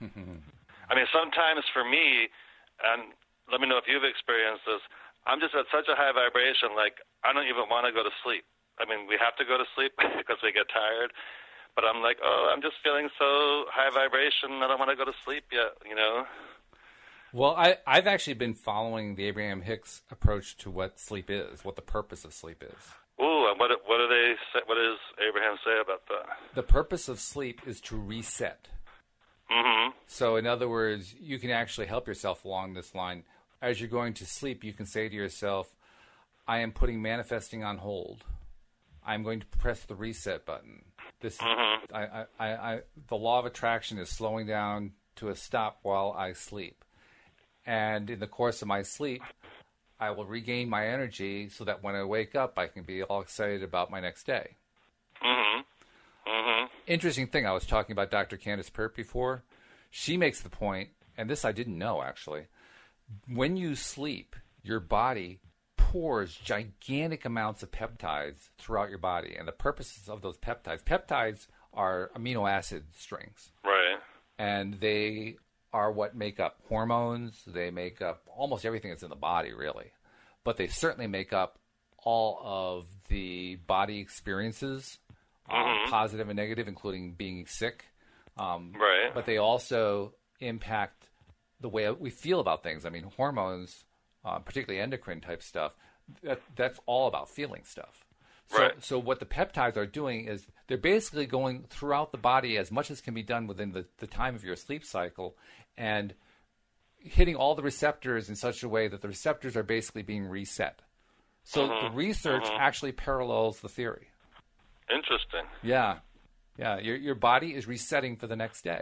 I mean, sometimes for me, and let me know if you've experienced this, I'm just at such a high vibration, like I don't even want to go to sleep. I mean, we have to go to sleep because we get tired, but I'm like, oh, I'm just feeling so high vibration, I don't want to go to sleep yet, you know? Well, I, I've actually been following the Abraham Hicks approach to what sleep is, what the purpose of sleep is. Ooh, and what what do they say, what does Abraham say about that? The purpose of sleep is to reset. Mm-hmm. So, in other words, you can actually help yourself along this line. As you're going to sleep, you can say to yourself, I am putting manifesting on hold. I'm going to press the reset button. This, Mm-hmm. I, I, I, I, the law of attraction is slowing down to a stop while I sleep. And in the course of my sleep, I will regain my energy so that when I wake up, I can be all excited about my next day. Mm-hmm. Mm-hmm. Interesting thing, I was talking about Doctor Candace Pert before. She makes the point, and this I didn't know actually, when you sleep, your body pours gigantic amounts of peptides throughout your body. And the purposes of those peptides, peptides are amino acid strings. Right. And they are what make up hormones. They make up almost everything that's in the body, really. But they certainly make up all of the body experiences, Mm-hmm. um, positive and negative, including being sick. Um, Right. But they also impact the way we feel about things. I mean, hormones, uh, particularly endocrine type stuff, that, that's all about feeling stuff. So, Right. so what the peptides are doing is they're basically going throughout the body as much as can be done within the, the time of your sleep cycle and hitting all the receptors in such a way that the receptors are basically being reset. So Mm-hmm. the research Mm-hmm. actually parallels the theory. Interesting. Yeah. Yeah. Your, your body is resetting for the next day.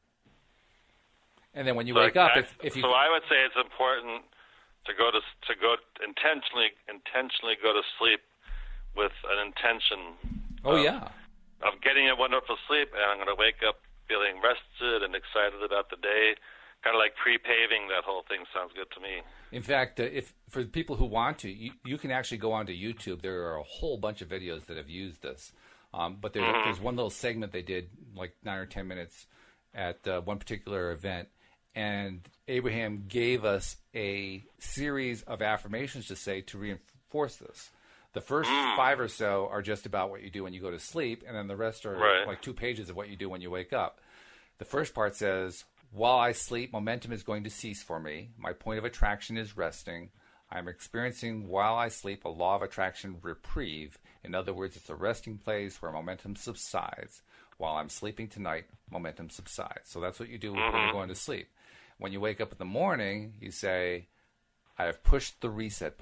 And then when you So wake I- up, I- if, if you... so I would say it's important to go to to go intentionally intentionally go to sleep with an intention. Oh, of, yeah. Of getting a wonderful sleep, and I'm going to wake up feeling rested and excited about the day. Kind of like pre-paving that whole thing sounds good to me. In fact, uh, if for people who want to, you, you can actually go onto YouTube. There are a whole bunch of videos that have used this. Um, but there's, Mm-hmm. there's one little segment they did, like nine or ten minutes, at uh, one particular event. And Abraham gave us a series of affirmations to say to reinforce this. The first Mm. five or so are just about what you do when you go to sleep, and then the rest are Right. like two pages of what you do when you wake up. The first part says, while I sleep, momentum is going to cease for me. My point of attraction is resting. I'm experiencing, while I sleep, a law of attraction reprieve. In other words, it's a resting place where momentum subsides. While I'm sleeping tonight, momentum subsides. So that's what you do when you're going to sleep. When you wake up in the morning, you say, I have pushed the reset button.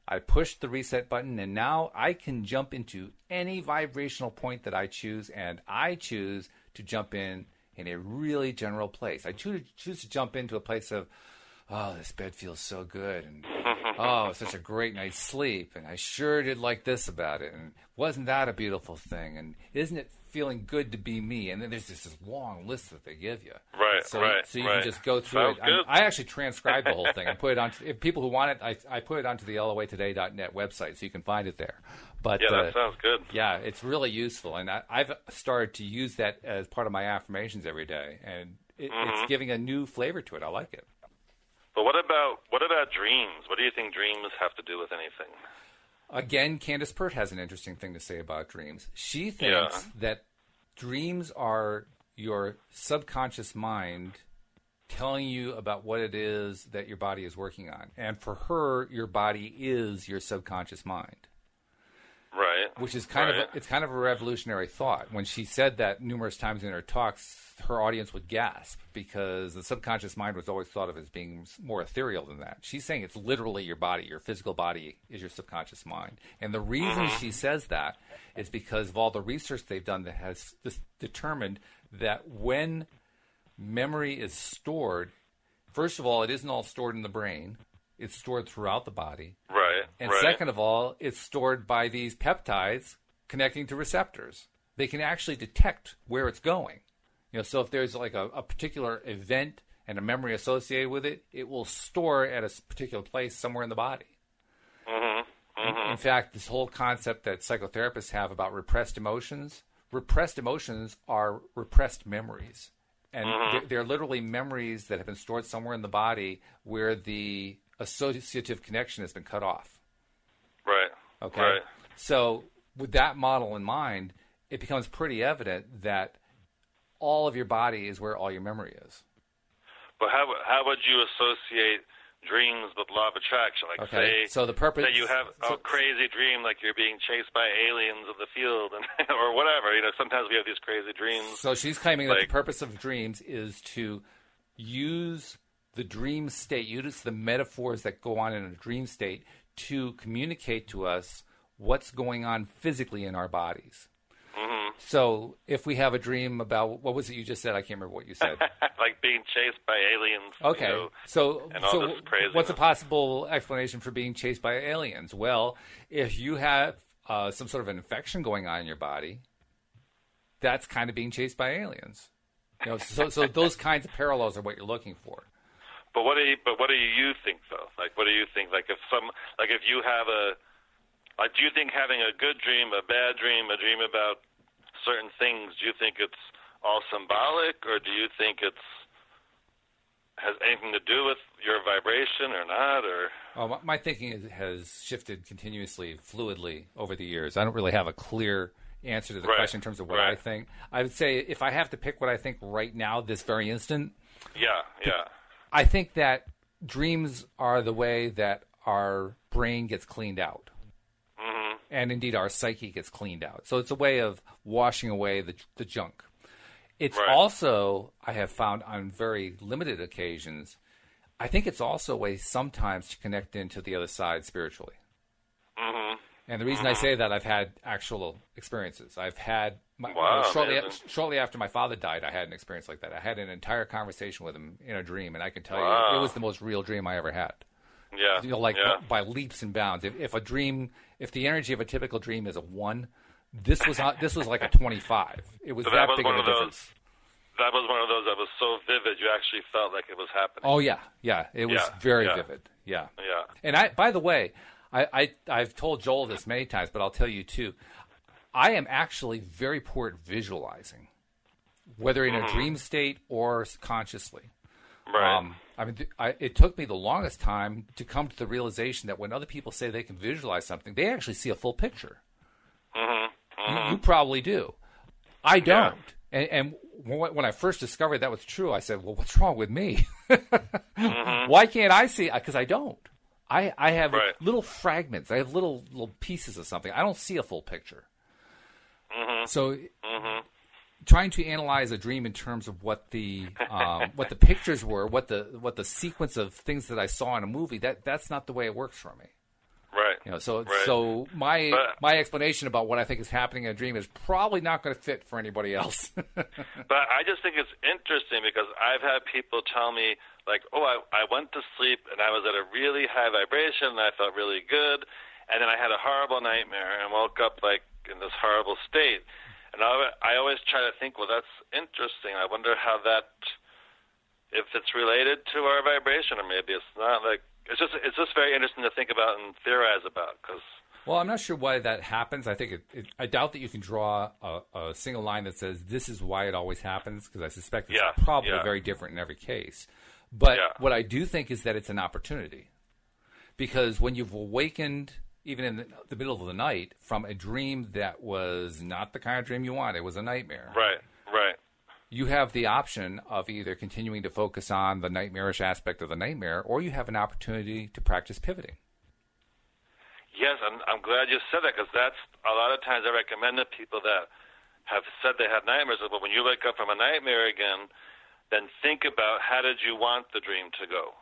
I push the reset button, and now I can jump into any vibrational point that I choose, and I choose to jump in in a really general place. I choose, choose to jump into a place of, oh, this bed feels so good, and oh, such a great night's sleep, and I sure did like this about it, and wasn't that a beautiful thing, and isn't it feeling good to be me? And then there's just this long list that they give you. Right, so, right, So you right. can just go through Sounds it. good. I, I actually transcribed the whole thing. I put it on. If people who want it, I, I put it onto the L O A today dot net website, so you can find it there. But yeah, that uh, sounds good. Yeah, it's really useful, and I, I've started to use that as part of my affirmations every day, and it, Mm-hmm. it's giving a new flavor to it. I like it. But what about what about dreams? What do you think dreams have to do with anything? Again, Candace Pert has an interesting thing to say about dreams. She thinks Yeah. that dreams are your subconscious mind telling you about what it is that your body is working on. And for her, your body is your subconscious mind. Right. Which is kind right. of a, it's kind of a revolutionary thought. When she said that numerous times in her talks, her audience would gasp because the subconscious mind was always thought of as being more ethereal than that. She's saying it's literally your body, your physical body is your subconscious mind. And the reason Mm-hmm. she says that is because of all the research they've done that has this determined that when memory is stored, first of all, it isn't all stored in the brain. It's stored throughout the body. Right. And right. second of all, it's stored by these peptides connecting to receptors. They can actually detect where it's going. You know, so if there's like a, a particular event and a memory associated with it, it will store at a particular place somewhere in the body. Mm-hmm. Mm-hmm. In, in fact, this whole concept that psychotherapists have about repressed emotions, repressed emotions are repressed memories. And Mm-hmm. they're, they're literally memories that have been stored somewhere in the body where the associative connection has been cut off. Right. Okay. Right. So with that model in mind, it becomes pretty evident that all of your body is where all your memory is. But how how would you associate dreams with law of attraction? Like Okay. say, So the purpose. say you have a so- crazy dream, like you're being chased by aliens in the field, and or whatever. You know, sometimes we have these crazy dreams. So she's claiming that Like- the purpose of dreams is to use the dream state, use the metaphors that go on in a dream state to communicate to us what's going on physically in our bodies. Mm-hmm. So if we have a dream about, what was it you just said? I can't remember what you said. Like being chased by aliens. Okay, You know, so and all so this craziness. what's a possible explanation for being chased by aliens? Well, if you have uh, some sort of an infection going on in your body, that's kind of being chased by aliens. You know, so so those kinds of parallels are what you're looking for. But what do you? But what do you think though? Like, what do you think? Like, if some, like, if you have a, like, do you think having a good dream, a bad dream, a dream about certain things, do you think it's all symbolic, or do you think it's has anything to do with your vibration or not? Or Well, my, my thinking is, has shifted continuously, fluidly over the years. I don't really have a clear answer to the Right, question in terms of what right. I think. I would say if I have to pick what I think right now, this very instant, yeah, yeah, I think that dreams are the way that our brain gets cleaned out. mm-hmm. And indeed our psyche gets cleaned out. So it's a way of washing away the, the junk. It's Right. also, I have found on very limited occasions, I think it's also a way sometimes to connect into the other side spiritually. Mm-hmm. And the reason I say that, I've had actual experiences. I've had, my, Wow, shortly, amazing. shortly after my father died, I had an experience like that. I had an entire conversation with him in a dream, and I can tell Wow. you, it was the most real dream I ever had. yeah, You know, like yeah. by leaps and bounds. If, if a dream, if the energy of a typical dream is a one, this was not, this was like a twenty-five. It was So that, that was big one of a of those- difference. That was one of those that was so vivid, you actually felt like it was happening. Oh yeah, yeah. It was Yeah, very yeah. vivid. Yeah. Yeah. And I, by the way, I, I I've told Joel this many times, but I'll tell you too. I am actually very poor at visualizing, whether in a dream state or consciously. Right. Um, I mean, th- I, it took me the longest time to come to the realization that when other people say they can visualize something, they actually see a full picture. mm-hmm. You, you probably do. I don't. And, and when when I first discovered that was true, I said, well, what's wrong with me? mm-hmm. Why can't I see? Because I don't. I, I have Right. little fragments. I have little little pieces of something. I don't see a full picture. Mm-hmm. So Mm-hmm. trying to analyze a dream in terms of what the um, what the pictures were, what the what the sequence of things that I saw in a movie, that that's not the way it works for me. Right. You know, so right. so my but, my explanation about what I think is happening in a dream is probably not going to fit for anybody else. But I just think it's interesting because I've had people tell me, like, oh, I, I went to sleep and I was at a really high vibration and I felt really good, and then I had a horrible nightmare and woke up like in this horrible state. And I, I always try to think, well, that's interesting. I wonder how that, if it's related to our vibration, or maybe it's not. Like, it's just it's just very interesting to think about and theorize about. Cause well, I'm not sure why that happens. I think it, it, I doubt that you can draw a, a single line that says this is why it always happens, because I suspect it's yeah, probably yeah. very different in every case. But yeah. what I do think is that it's an opportunity, because when you've awakened, even in the, the middle of the night, from a dream that was not the kind of dream you want, it was a nightmare. Right, right. You have the option of either continuing to focus on the nightmarish aspect of the nightmare, or you have an opportunity to practice pivoting. Yes, I'm, I'm glad you said that, because that's a lot of times I recommend to people that have said they had nightmares, but when you wake up from a nightmare again, then think about how did you want the dream to go?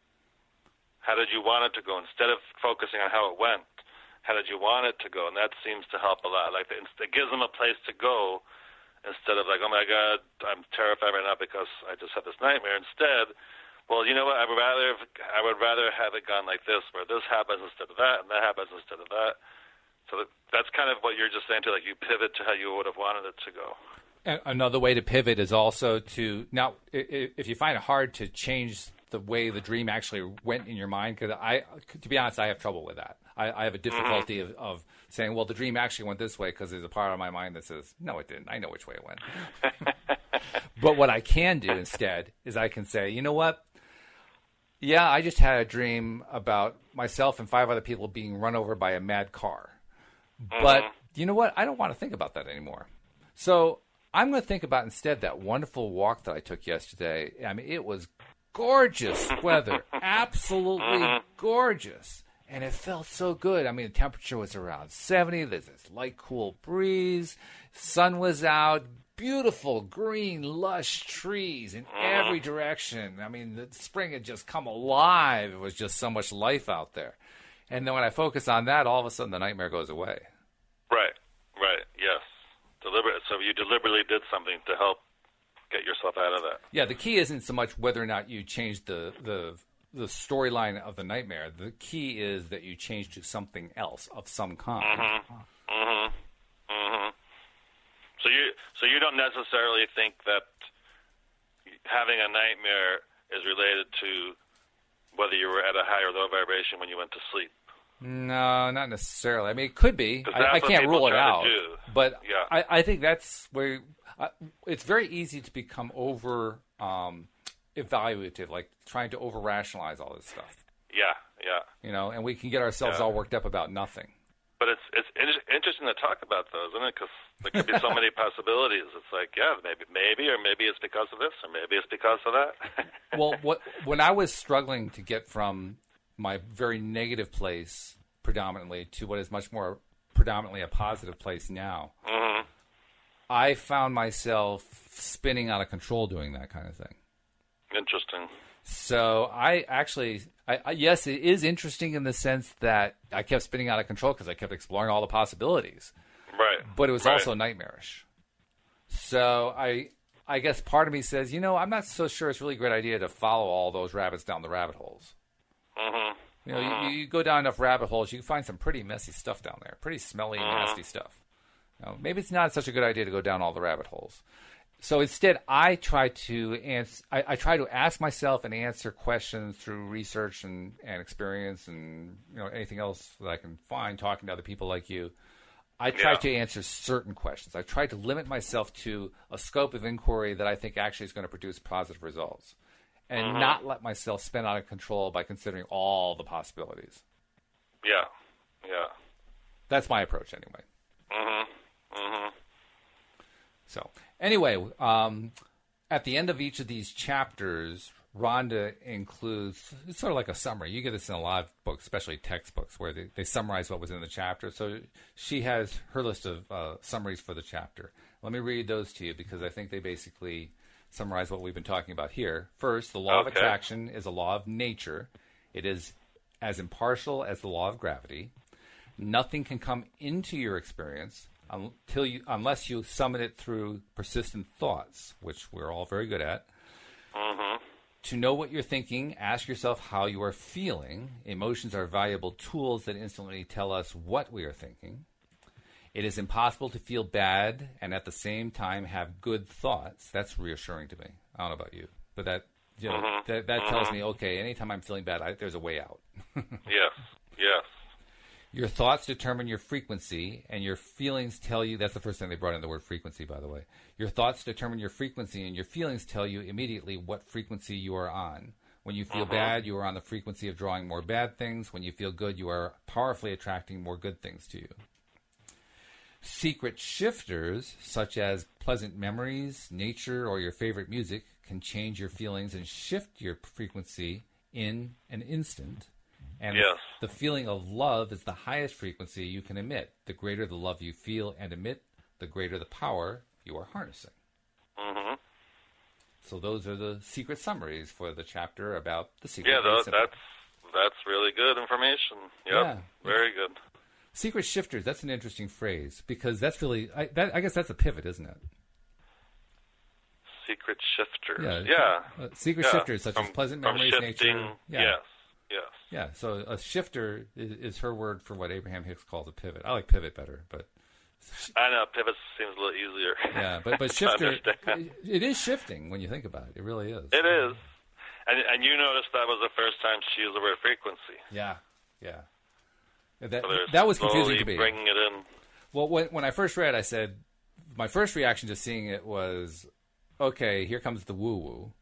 How did you want it to go? Instead of focusing on how it went, how did you want it to go? And that seems to help a lot. Like, it gives them a place to go instead of like, oh my God, I'm terrified right now because I just had this nightmare. Instead, well, you know what? I would rather I would rather have it gone like this, where this happens instead of that, and that happens instead of that. So that, that's kind of what you're just saying too. Like, you pivot to how you would have wanted it to go. And another way to pivot is also to now, if you find it hard to change the way the dream actually went in your mind, because I, to be honest, I have trouble with that. I, I have a difficulty mm-hmm. of, of saying, well, the dream actually went this way, because there's a part of my mind that says, no, it didn't. I know which way it went. But what I can do instead is I can say, you know what? Yeah, I just had a dream about myself and five other people being run over by a mad car. Mm-hmm. But you know what? I don't want to think about that anymore. So I'm going to think about instead that wonderful walk that I took yesterday. I mean, it was gorgeous weather, absolutely gorgeous. And it felt so good. I mean, the temperature was around seventy. There's this light, cool breeze. Sun was out. Beautiful, green, lush trees in every direction. I mean, the spring had just come alive. It was just so much life out there. And then when I focus on that, all of a sudden the nightmare goes away. Right, right, yes. Deliberate. So you deliberately did something to help get yourself out of that. Yeah, the key isn't so much whether or not you change the the the storyline of the nightmare. The key is that you change to something else of some kind. Mm-hmm. Mm-hmm. Mm-hmm. So you so you don't necessarily think that having a nightmare is related to whether you were at a high or low vibration when you went to sleep? No, not necessarily. I mean, it could be. I, I can't rule it out. But yeah. I, I think that's where uh, it's very easy to become over um, evaluative, like trying to over rationalize all this stuff. Yeah, yeah. You know, and we can get ourselves yeah. all worked up about nothing. But it's it's in- interesting to talk about those, isn't it? Because there could be so many possibilities. It's like, yeah, maybe, maybe, or maybe it's because of this, or maybe it's because of that. Well, what when I was struggling to get from my very negative place predominantly to what is much more predominantly a positive place now, mm-hmm. I found myself spinning out of control doing that kind of thing. Interesting. So I actually, I, I, yes, it is interesting in the sense that I kept spinning out of control because I kept exploring all the possibilities. Right. But it was right. also nightmarish. So I, I guess part of me says, you know, I'm not so sure it's really a great idea to follow all those rabbits down the rabbit holes. Mm-hmm. You know, mm-hmm. you, you go down enough rabbit holes, you can find some pretty messy stuff down there, pretty smelly and mm-hmm. nasty stuff. You know, maybe it's not such a good idea to go down all the rabbit holes. So instead, I try to answer, I, I try to ask myself and answer questions through research and, and experience and you know anything else that I can find talking to other people like you. I try yeah. to answer certain questions. I try to limit myself to a scope of inquiry that I think actually is going to produce positive results, and mm-hmm. not let myself spin out of control by considering all the possibilities. Yeah, yeah. That's my approach, anyway. Mm-hmm. Mm-hmm. So, anyway, um, at the end of each of these chapters, Rhonda includes, it's sort of like a summary. You get this in a lot of books, especially textbooks, where they, they summarize what was in the chapter. So she has her list of uh, summaries for the chapter. Let me read those to you because I think they basically summarize what we've been talking about here. First, the law okay. of attraction is a law of nature. It is as impartial as the law of gravity. Nothing can come into your experience until you, unless you summon it through persistent thoughts, which we're all very good at. Mm-hmm. To know what you're thinking, ask yourself how you are feeling. Emotions are valuable tools that instantly tell us what we are thinking. It is impossible to feel bad and at the same time have good thoughts. That's reassuring to me. I don't know about you, but that you know, mm-hmm. that, that mm-hmm. tells me, okay, anytime I'm feeling bad, I, there's a way out. Yes, yes. Your thoughts determine your frequency, and your feelings tell you, that's the first time they brought in the word frequency, by the way. Your thoughts determine your frequency, and your feelings tell you immediately what frequency you are on. When you feel mm-hmm. bad, you are on the frequency of drawing more bad things. When you feel good, you are powerfully attracting more good things to you. Secret shifters, such as pleasant memories, nature, or your favorite music, can change your feelings and shift your frequency in an instant. And yes. the feeling of love is the highest frequency you can emit. The greater the love you feel and emit, the greater the power you are harnessing. Mm-hmm. So those are the secret summaries for the chapter about the secret. Yeah, that, that's that's really good information. Yep, yeah, very good. Secret shifters, that's an interesting phrase, because that's really, I, that, I guess that's a pivot, isn't it? Secret shifters, yeah. yeah. Uh, secret yeah. shifters, such from, as pleasant from memories, shifting, nature. Yeah. Yes, yes. Yeah, so a shifter is, is her word for what Abraham Hicks calls a pivot. I like pivot better, but... I know, pivot seems a little easier. Yeah, but, but shifter, it, it is shifting when you think about it. It really is. It is. And and you noticed that was the first time she used the word frequency. Yeah, yeah. That, so that was confusing to me. Bringing it in. Well, when, when I first read, I said, my first reaction to seeing it was, okay, here comes the woo-woo.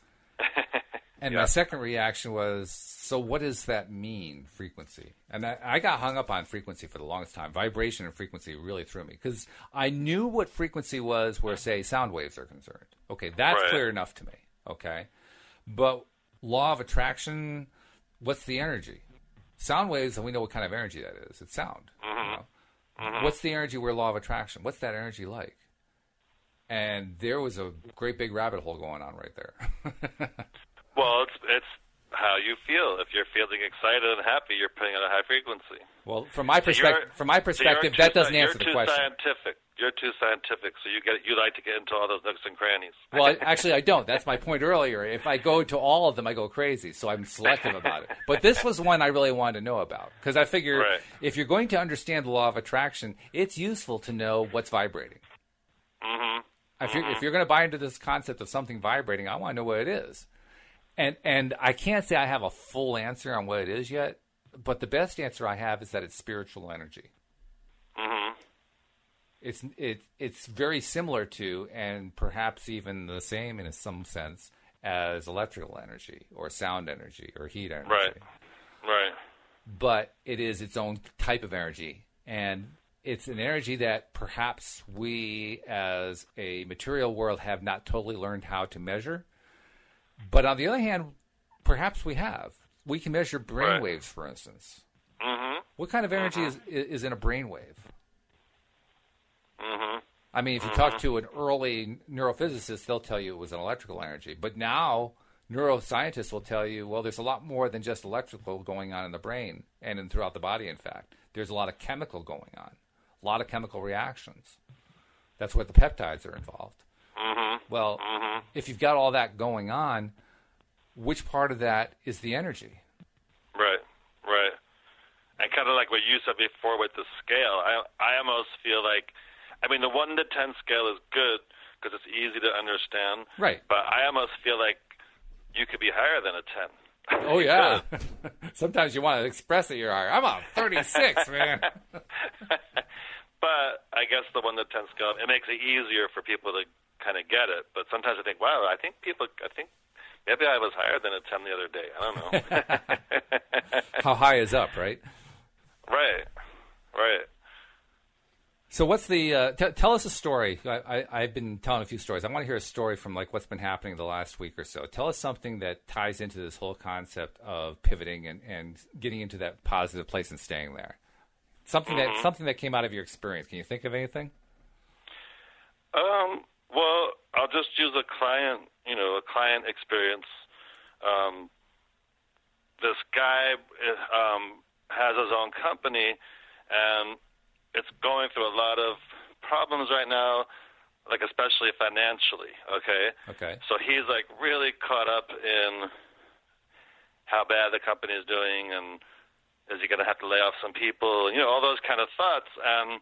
And yeah. my second reaction was, so what does that mean, frequency? And I, I got hung up on frequency for the longest time. Vibration and frequency really threw me, because I knew what frequency was where, say, sound waves are concerned. Okay, that's right. clear enough to me, okay? But law of attraction, what's the energy? Sound waves, and we know what kind of energy that is. It's sound. Mm-hmm. You know? mm-hmm. What's the energy where law of attraction? What's that energy like? And there was a great big rabbit hole going on right there. Well, it's it's how you feel. If you're feeling excited and happy, you're putting at a high frequency. Well, from my so perspective, from my perspective, so that doesn't you're answer the question. You're too scientific. You're too scientific, so you get you like to get into all those nooks and crannies. Well, actually, I don't. That's my point earlier. If I go to all of them, I go crazy. So I'm selective about it. But this was one I really wanted to know about, because I figure right. if you're going to understand the law of attraction, it's useful to know what's vibrating. Mm-hmm. If mm-hmm. you're if you're going to buy into this concept of something vibrating, I want to know what it is. And and I can't say I have a full answer on what it is yet, but the best answer I have is that it's spiritual energy. Mm-hmm. It's it it's very similar to, and perhaps even the same in some sense, as electrical energy or sound energy or heat energy. Right. Right. But it is its own type of energy, and it's an energy that perhaps we as a material world have not totally learned how to measure. But on the other hand, perhaps we have. We can measure brain right. waves, for instance. Mm-hmm. What kind of energy mm-hmm. is is in a brain wave? Mm-hmm. I mean, if you mm-hmm. talk to an early neurophysicist, they'll tell you it was an electrical energy. But now neuroscientists will tell you, well, there's a lot more than just electrical going on in the brain and in, throughout the body, in fact. There's a lot of chemical going on, a lot of chemical reactions. That's where the peptides are involved. Mm-hmm. Well, mm-hmm. if you've got all that going on, which part of that is the energy? Right, right. And kind of like what you said before with the scale, I I almost feel like, I mean, the one to ten scale is good because it's easy to understand. Right. But I almost feel like you could be higher than a ten. Oh, yeah. Sometimes you want to express that you're higher. I'm a thirty-six, man. But I guess the one to ten scale, it makes it easier for people to kind of get it. But sometimes I think, wow, I think people, I think maybe I was higher than a ten the other day. I don't know. How high is up, right? Right, right. So what's the, uh, t- tell us a story. I, I, I've been telling a few stories. I want to hear a story from like what's been happening the last week or so. Tell us something that ties into this whole concept of pivoting and, and getting into that positive place and staying there. Something mm-hmm. that something that came out of your experience. Can you think of anything? Um, well, I'll just use a client, you know, a client experience. Um, this guy um, has his own company, and it's going through a lot of problems right now, like especially financially, okay? Okay. So he's like really caught up in how bad the company is doing, and is he going to have to lay off some people, you know, all those kind of thoughts. And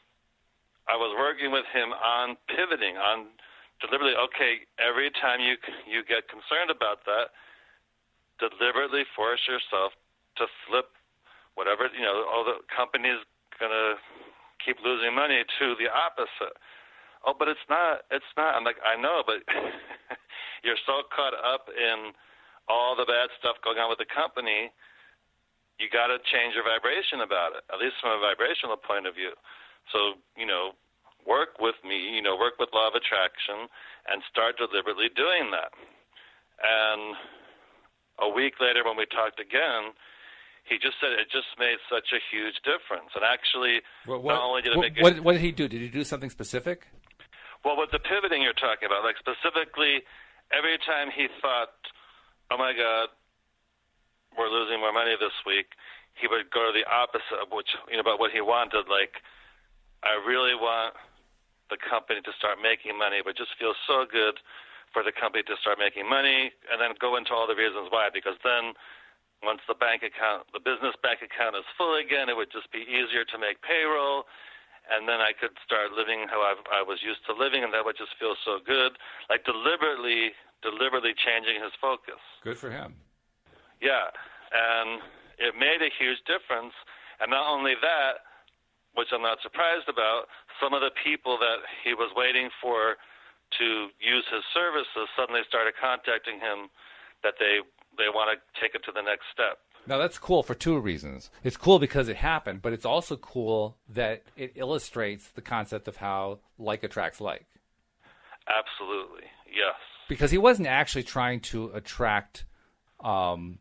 I was working with him on pivoting, on deliberately, okay, every time you you get concerned about that, deliberately force yourself to flip whatever, you know, all the company's going to keep losing money to the opposite. Oh, but it's not, it's not. I'm like, I know, but you're so caught up in all the bad stuff going on with the company, you got to change your vibration about it, at least from a vibrational point of view. So, you know, work with me, you know, work with Law of Attraction and start deliberately doing that. And a week later when we talked again, he just said it just made such a huge difference. And actually, what, what, not only did it what, make what, it... what did he do? Did he do something specific? Well, with the pivoting you're talking about, like specifically, every time he thought, oh, my God, we're losing more money this week, he would go to the opposite of which, you know, about what he wanted. Like, I really want the company to start making money, but just feels so good for the company to start making money, and then go into all the reasons why, because then once the bank account, the business bank account is full again, it would just be easier to make payroll, and then I could start living how I, I was used to living, and that would just feel so good. Like deliberately, deliberately changing his focus. Good for him. Yeah, and it made a huge difference. And not only that, which I'm not surprised about, some of the people that he was waiting for to use his services suddenly started contacting him that they they want to take it to the next step. Now, that's cool for two reasons. It's cool because it happened, but it's also cool that it illustrates the concept of how like attracts like. Absolutely, yes. Because he wasn't actually trying to attract um,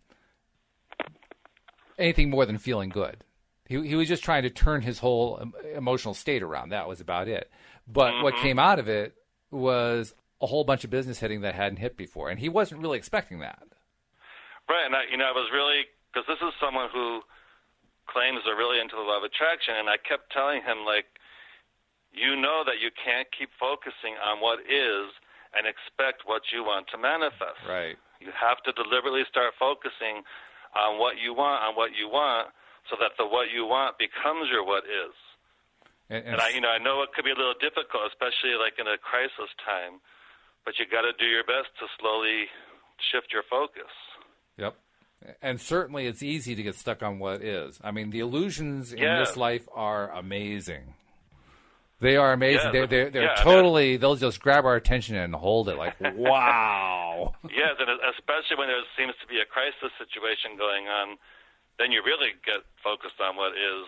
anything more than feeling good. He, he was just trying to turn his whole emotional state around. That was about it. But mm-hmm. what came out of it was a whole bunch of business hitting that hadn't hit before, and he wasn't really expecting that. Right, and I, you know, I was really... because this is someone who claims they're really into the law of attraction, and I kept telling him, like, you know that you can't keep focusing on what is and expect what you want to manifest. Right. You have to deliberately start focusing on what you want, on what you want, so that the what you want becomes your what is. And, and, and I, you know, I know it could be a little difficult, especially like in a crisis time, but you got to do your best to slowly shift your focus. Yep. And certainly it's easy to get stuck on what is. I mean, the illusions in yeah. this life are amazing. They are amazing. Yeah, they're they're, they're yeah, totally, they'll just grab our attention and hold it like, wow. Yes, and especially when there seems to be a crisis situation going on, then you really get focused on what is.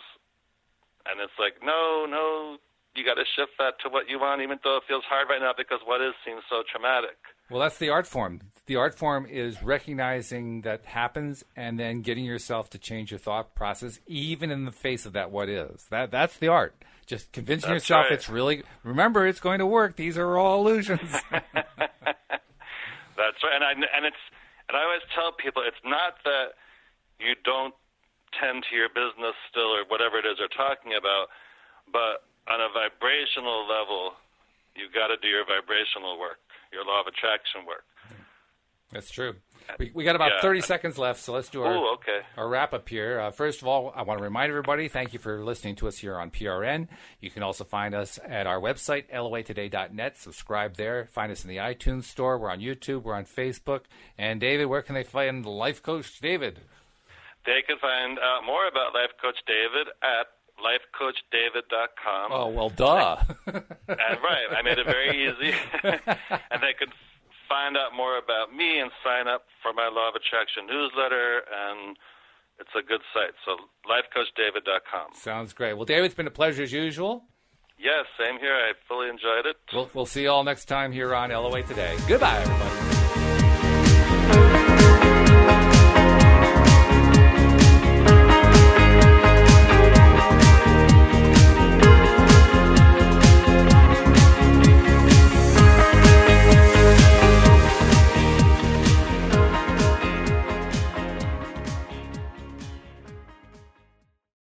And it's like, no, no, you got to shift that to what you want, even though it feels hard right now because what is seems so traumatic. Well, that's the art form. The art form is recognizing that happens and then getting yourself to change your thought process, even in the face of that what is. That That's the art. Just convincing that's yourself right. it's really, remember, it's going to work. These are all illusions. That's right. And I, and it's, and I always tell people it's not that you don't tend to your business still or whatever it is they're talking about, but on a vibrational level, you got to do your vibrational work, your law of attraction work. That's true. We we got about yeah. thirty seconds left, so let's do our, Ooh, okay. our wrap-up here. Uh, first of all, I want to remind everybody, thank you for listening to us here on P R N. You can also find us at our website, L O A today dot net. Subscribe there. Find us in the iTunes store. We're on YouTube. We're on Facebook. And, David, where can they find Life Coach David? They can find out more about Life Coach David at life coach david dot com. Oh, well, duh. and, right. I made it very easy. And they could find out more about me and sign up for my Law of Attraction newsletter, and it's a good site. So life coach david dot com. Sounds great. Well, David, it's been a pleasure as usual. Yes, same here. I fully enjoyed it. We'll, we'll see you all next time here on L O A Today. Goodbye, everybody.